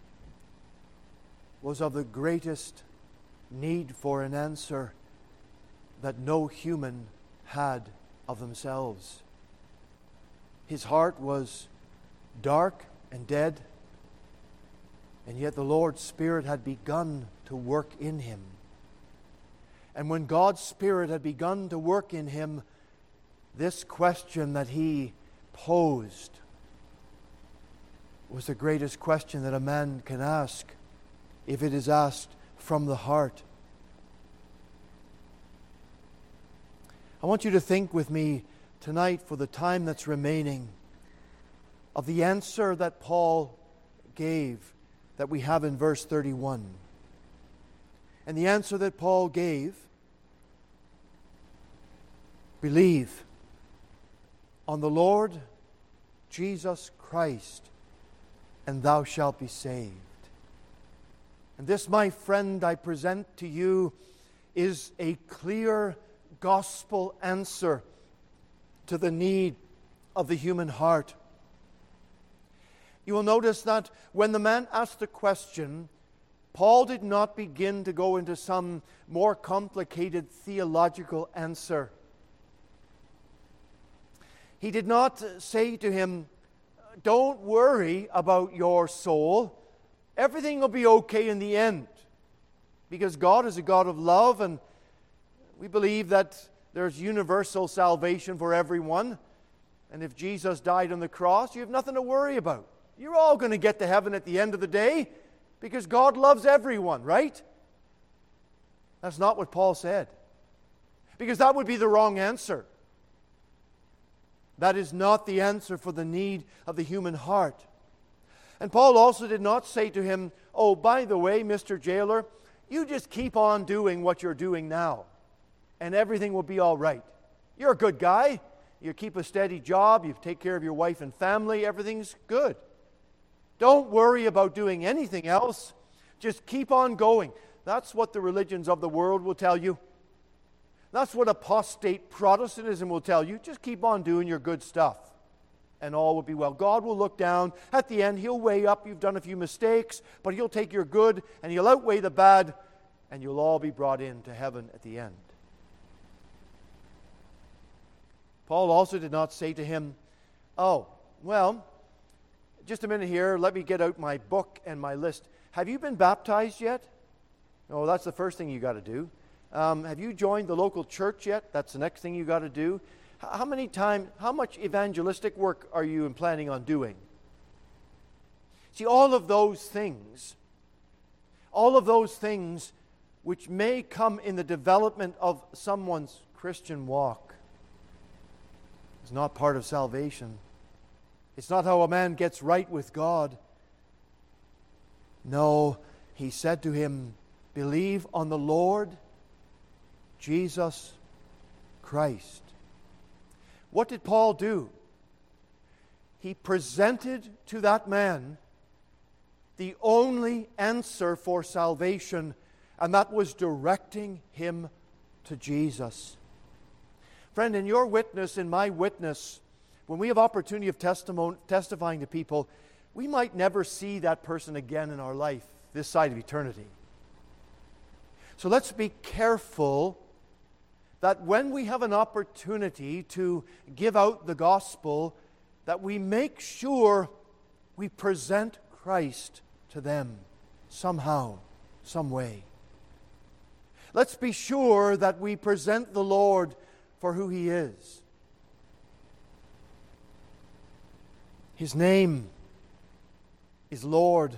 was of the greatest need for an answer that no human had of themselves. His heart was dark and dead, and yet the Lord's Spirit had begun to work in him. And when God's Spirit had begun to work in him, this question that he posed was the greatest question that a man can ask if it is asked from the heart. I want you to think with me tonight, for the time that's remaining, of the answer that Paul gave that we have in verse 31. And the answer that Paul gave: believe on the Lord Jesus Christ, and thou shalt be saved. And this, my friend, I present to you is a clear gospel answer to the need of the human heart. You will notice that when the man asked the question, Paul did not begin to go into some more complicated theological answer. He did not say to him, don't worry about your soul. Everything will be okay in the end. Because God is a God of love, and we believe that there's universal salvation for everyone. And if Jesus died on the cross, you have nothing to worry about. You're all going to get to heaven at the end of the day because God loves everyone, right? That's not what Paul said. Because that would be the wrong answer. That is not the answer for the need of the human heart. And Paul also did not say to him, oh, by the way, Mr. Jailer, you just keep on doing what you're doing now, and everything will be all right. You're a good guy. You keep a steady job. You take care of your wife and family. Everything's good. Don't worry about doing anything else. Just keep on going. That's what the religions of the world will tell you. That's what apostate Protestantism will tell you. Just keep on doing your good stuff, and all will be well. God will look down. At the end, He'll weigh up. You've done a few mistakes, but He'll take your good, and He'll outweigh the bad, and you'll all be brought into heaven at the end. Paul also did not say to him, oh, well, just a minute here, let me get out my book and my list. Have you been baptized yet? Oh, that's the first thing you got to do. Have you joined the local church yet? That's the next thing you got to do. How much evangelistic work are you planning on doing? See, all of those things which may come in the development of someone's Christian walk is not part of salvation. It's not how a man gets right with God. No, he said to him, believe on the Lord Jesus Christ. What did Paul do? He presented to that man the only answer for salvation, and that was directing him to Jesus. Friend, in your witness, in my witness, when we have opportunity of testifying to people, we might never see that person again in our life this side of eternity. So let's be careful that when we have an opportunity to give out the gospel, that we make sure we present Christ to them somehow, some way. Let's be sure that we present the Lord for who He is. His name is Lord.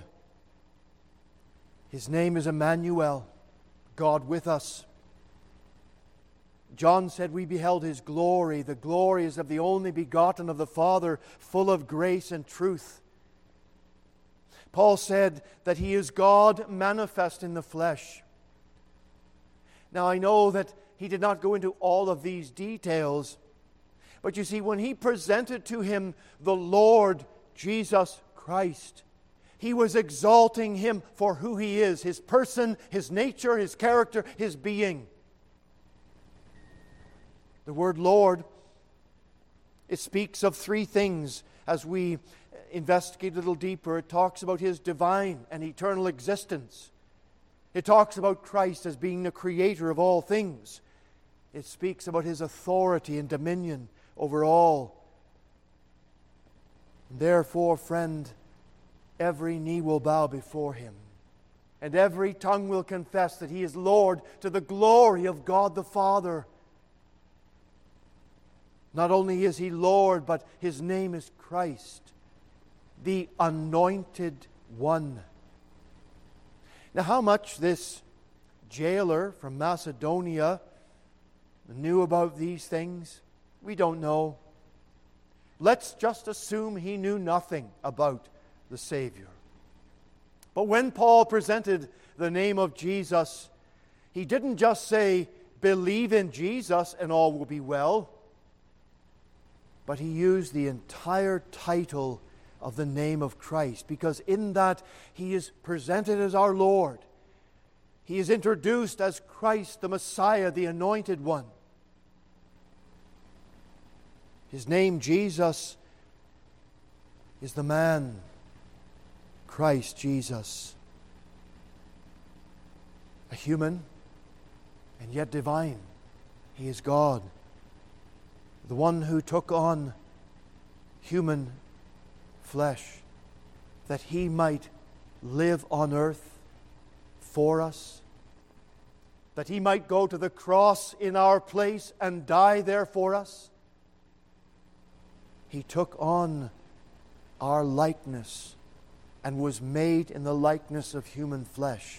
His name is Emmanuel, God with us. John said, we beheld His glory. The glory is of the only begotten of the Father, full of grace and truth. Paul said that He is God manifest in the flesh. Now I know that he did not go into all of these details, but you see, when he presented to him the Lord Jesus Christ, he was exalting Him for who He is, His person, His nature, His character, His being. The word Lord, it speaks of three things as we investigate a little deeper. It talks about His divine and eternal existence. It talks about Christ as being the creator of all things. It speaks about his authority and dominion over all. Therefore, friend, every knee will bow before him, and every tongue will confess that he is Lord, to the glory of God the Father. Not only is he Lord, but his name is Christ, the Anointed One. Now, how much this jailer from Macedonia knew about these things, we don't know. Let's just assume he knew nothing about the Savior. But when Paul presented the name of Jesus, he didn't just say, believe in Jesus and all will be well, but he used the entire title of the name of Christ, because in that he is presented as our Lord. He is introduced as Christ, the Messiah, the Anointed One. His name, Jesus, is the man, Christ Jesus. A human and yet divine. He is God. The one who took on human flesh that he might live on earth for us, that he might go to the cross in our place and die there for us. He took on our likeness and was made in the likeness of human flesh.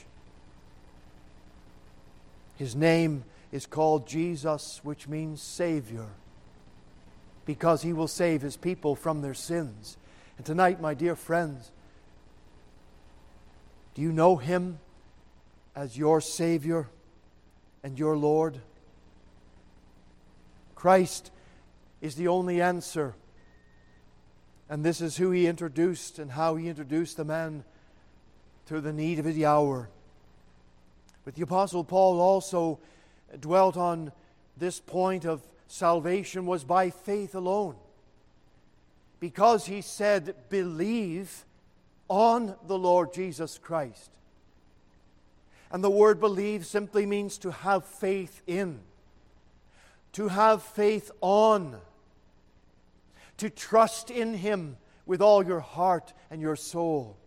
His name is called Jesus, which means Savior, because he will save his people from their sins. And tonight, my dear friends, do you know him as your Savior and your Lord? Christ is the only answer. And this is who he introduced and how he introduced the man to the need of the hour. But the Apostle Paul also dwelt on this point of salvation was by faith alone. Because he said, believe on the Lord Jesus Christ. And the word believe simply means to have faith in, to have faith on, to trust in him with all your heart and your soul.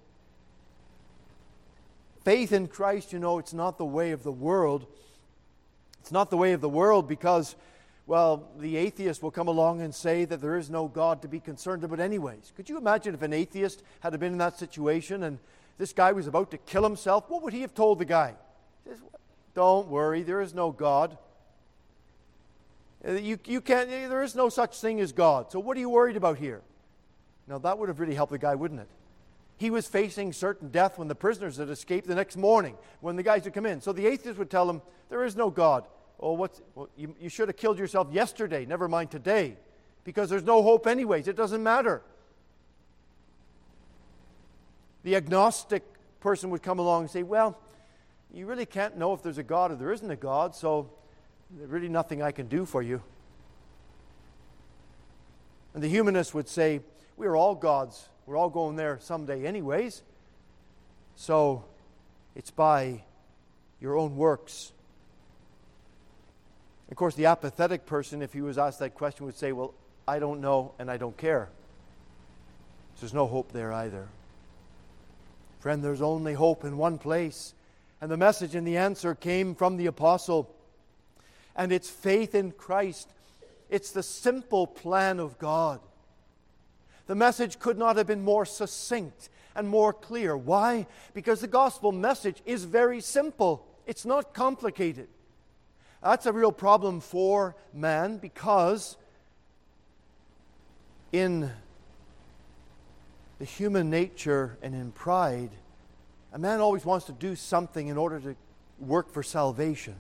Faith in Christ, you know, it's not the way of the world. It's not the way of the world because, well, the atheist will come along and say that there is no God to be concerned about anyways. Could you imagine if an atheist had been in that situation and this guy was about to kill himself? What would he have told the guy? He says, don't worry, there is no God. You can't. There is no such thing as God. So what are you worried about here? Now that would have really helped the guy, wouldn't it? He was facing certain death when the prisoners had escaped the next morning, when the guys had come in. So the atheist would tell him, there is no God. Oh, you should have killed yourself yesterday, never mind today, because there's no hope anyways. It doesn't matter. The agnostic person would come along and say, well, you really can't know if there's a God or there isn't a God, so there's really nothing I can do for you. And the humanist would say, we're all gods. We're all going there someday anyways. So it's by your own works. Of course, the apathetic person, if he was asked that question, would say, well, I don't know and I don't care. So there's no hope there either. Friend, there's only hope in one place. And the message and the answer came from the apostle. And it's faith in Christ. It's the simple plan of God. The message could not have been more succinct and more clear. Why? Because the gospel message is very simple. It's not complicated. That's a real problem for man because in the human nature and in pride, a man always wants to do something in order to work for salvation.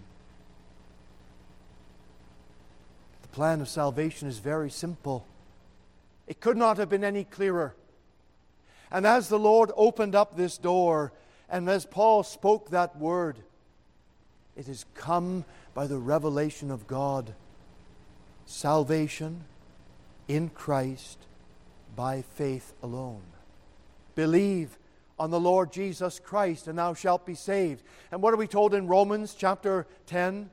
The plan of salvation is very simple. It could not have been any clearer. And as the Lord opened up this door, and as Paul spoke that word, it has come by the revelation of God. Salvation in Christ by faith alone. Believe on the Lord Jesus Christ, and thou shalt be saved. And what are we told in Romans chapter 10?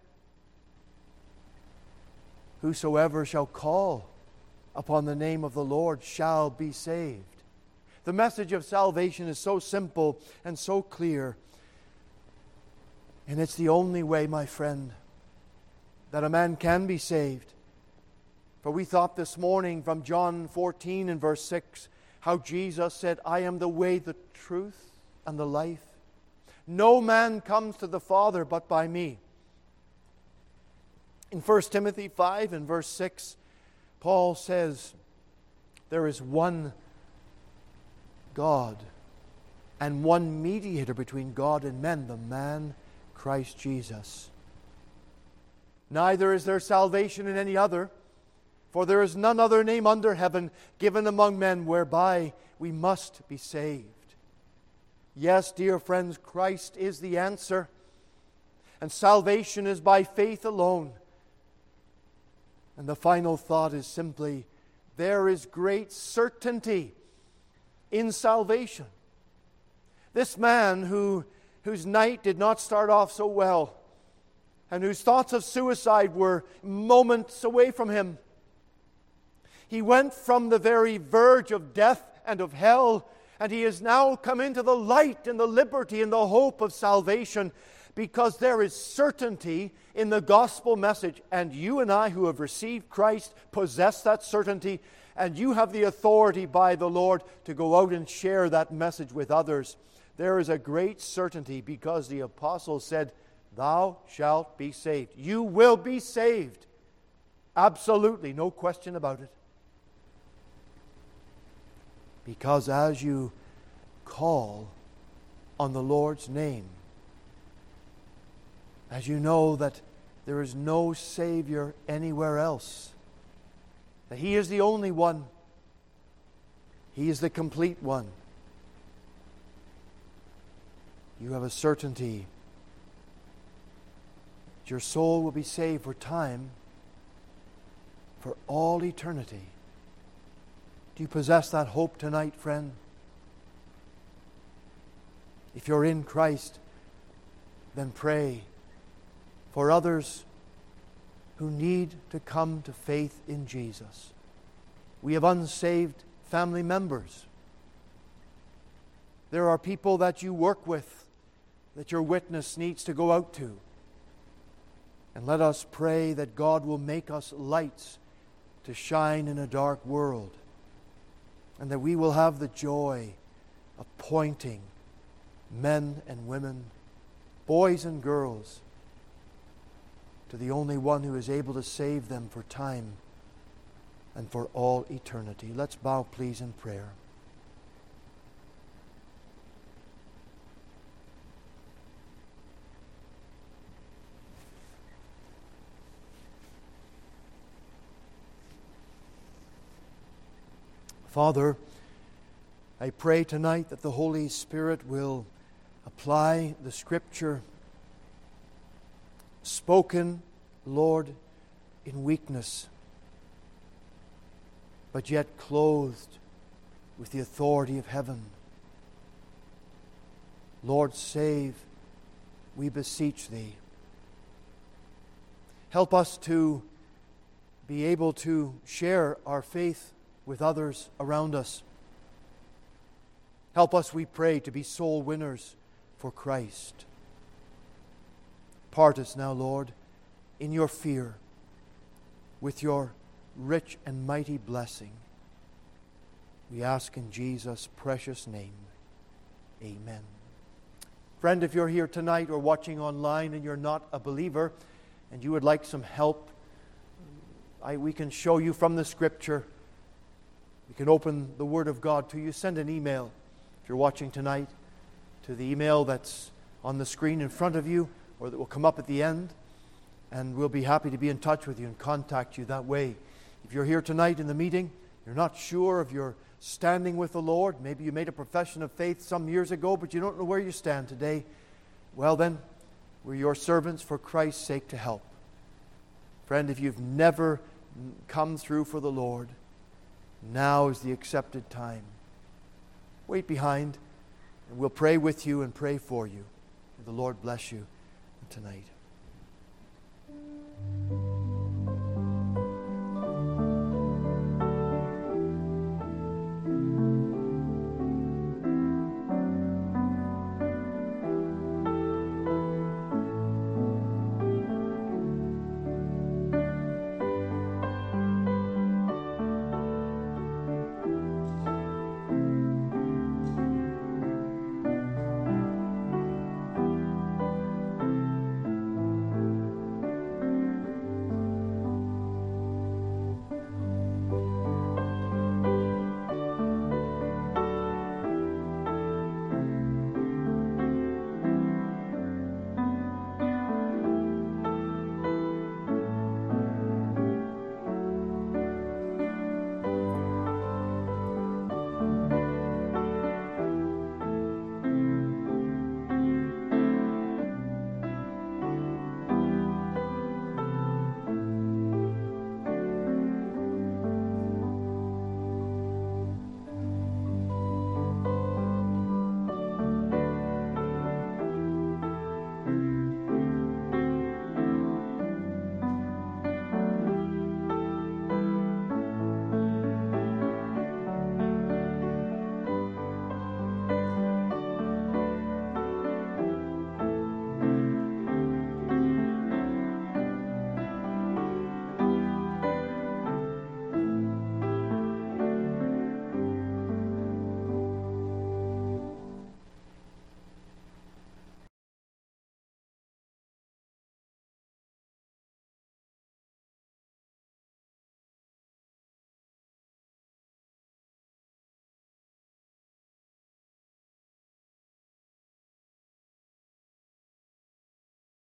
Whosoever shall call upon the name of the Lord shall be saved. The message of salvation is so simple and so clear. And it's the only way, my friend, that a man can be saved. For we thought this morning from John 14 and verse 6, how Jesus said, I am the way, the truth, and the life. No man comes to the Father but by me. In 1 Timothy 5 and verse 6, Paul says, there is one God and one mediator between God and men, the man Christ Jesus. Neither is there salvation in any other, for there is none other name under heaven given among men whereby we must be saved. Yes, dear friends, Christ is the answer, and salvation is by faith alone. And the final thought is simply, there is great certainty in salvation. This man whose night did not start off so well, and whose thoughts of suicide were moments away from him, he went from the very verge of death and of hell, and he has now come into the light and the liberty and the hope of salvation, because there is certainty in the gospel message. And you and I who have received Christ possess that certainty, and you have the authority by the Lord to go out and share that message with others. There is a great certainty, because the apostle said, thou shalt be saved. You will be saved. Absolutely, no question about it. Because as you call on the Lord's name, as you know that there is no Savior anywhere else, that He is the only one, He is the complete one, you have a certainty that your soul will be saved for time, for all eternity. Do you possess that hope tonight, friend? If you're in Christ, then pray for others who need to come to faith in Jesus. We have unsaved family members. There are people that you work with that your witness needs to go out to. And let us pray that God will make us lights to shine in a dark world, and that we will have the joy of pointing men and women, boys and girls, to the only one who is able to save them for time and for all eternity. Let's bow, please, in prayer. Father, I pray tonight that the Holy Spirit will apply the Scripture spoken, Lord, in weakness, but yet clothed with the authority of heaven. Lord, save, we beseech Thee. Help us to be able to share our faith with others around us. Help us, we pray, to be soul winners for Christ. Part us now, Lord, in your fear, with your rich and mighty blessing. We ask in Jesus' precious name. Amen. Friend, if you're here tonight or watching online and you're not a believer and you would like some help, we can show you from the Scripture. We can open the Word of God to you. Send an email, if you're watching tonight, to the email that's on the screen in front of you, or that will come up at the end, and we'll be happy to be in touch with you and contact you that way. If you're here tonight in the meeting, you're not sure if you're standing with the Lord, maybe you made a profession of faith some years ago, but you don't know where you stand today, well then, we're your servants for Christ's sake to help. Friend, if you've never come through for the Lord, now is the accepted time. Wait behind. And we'll pray with you and pray for you. May the Lord bless you tonight.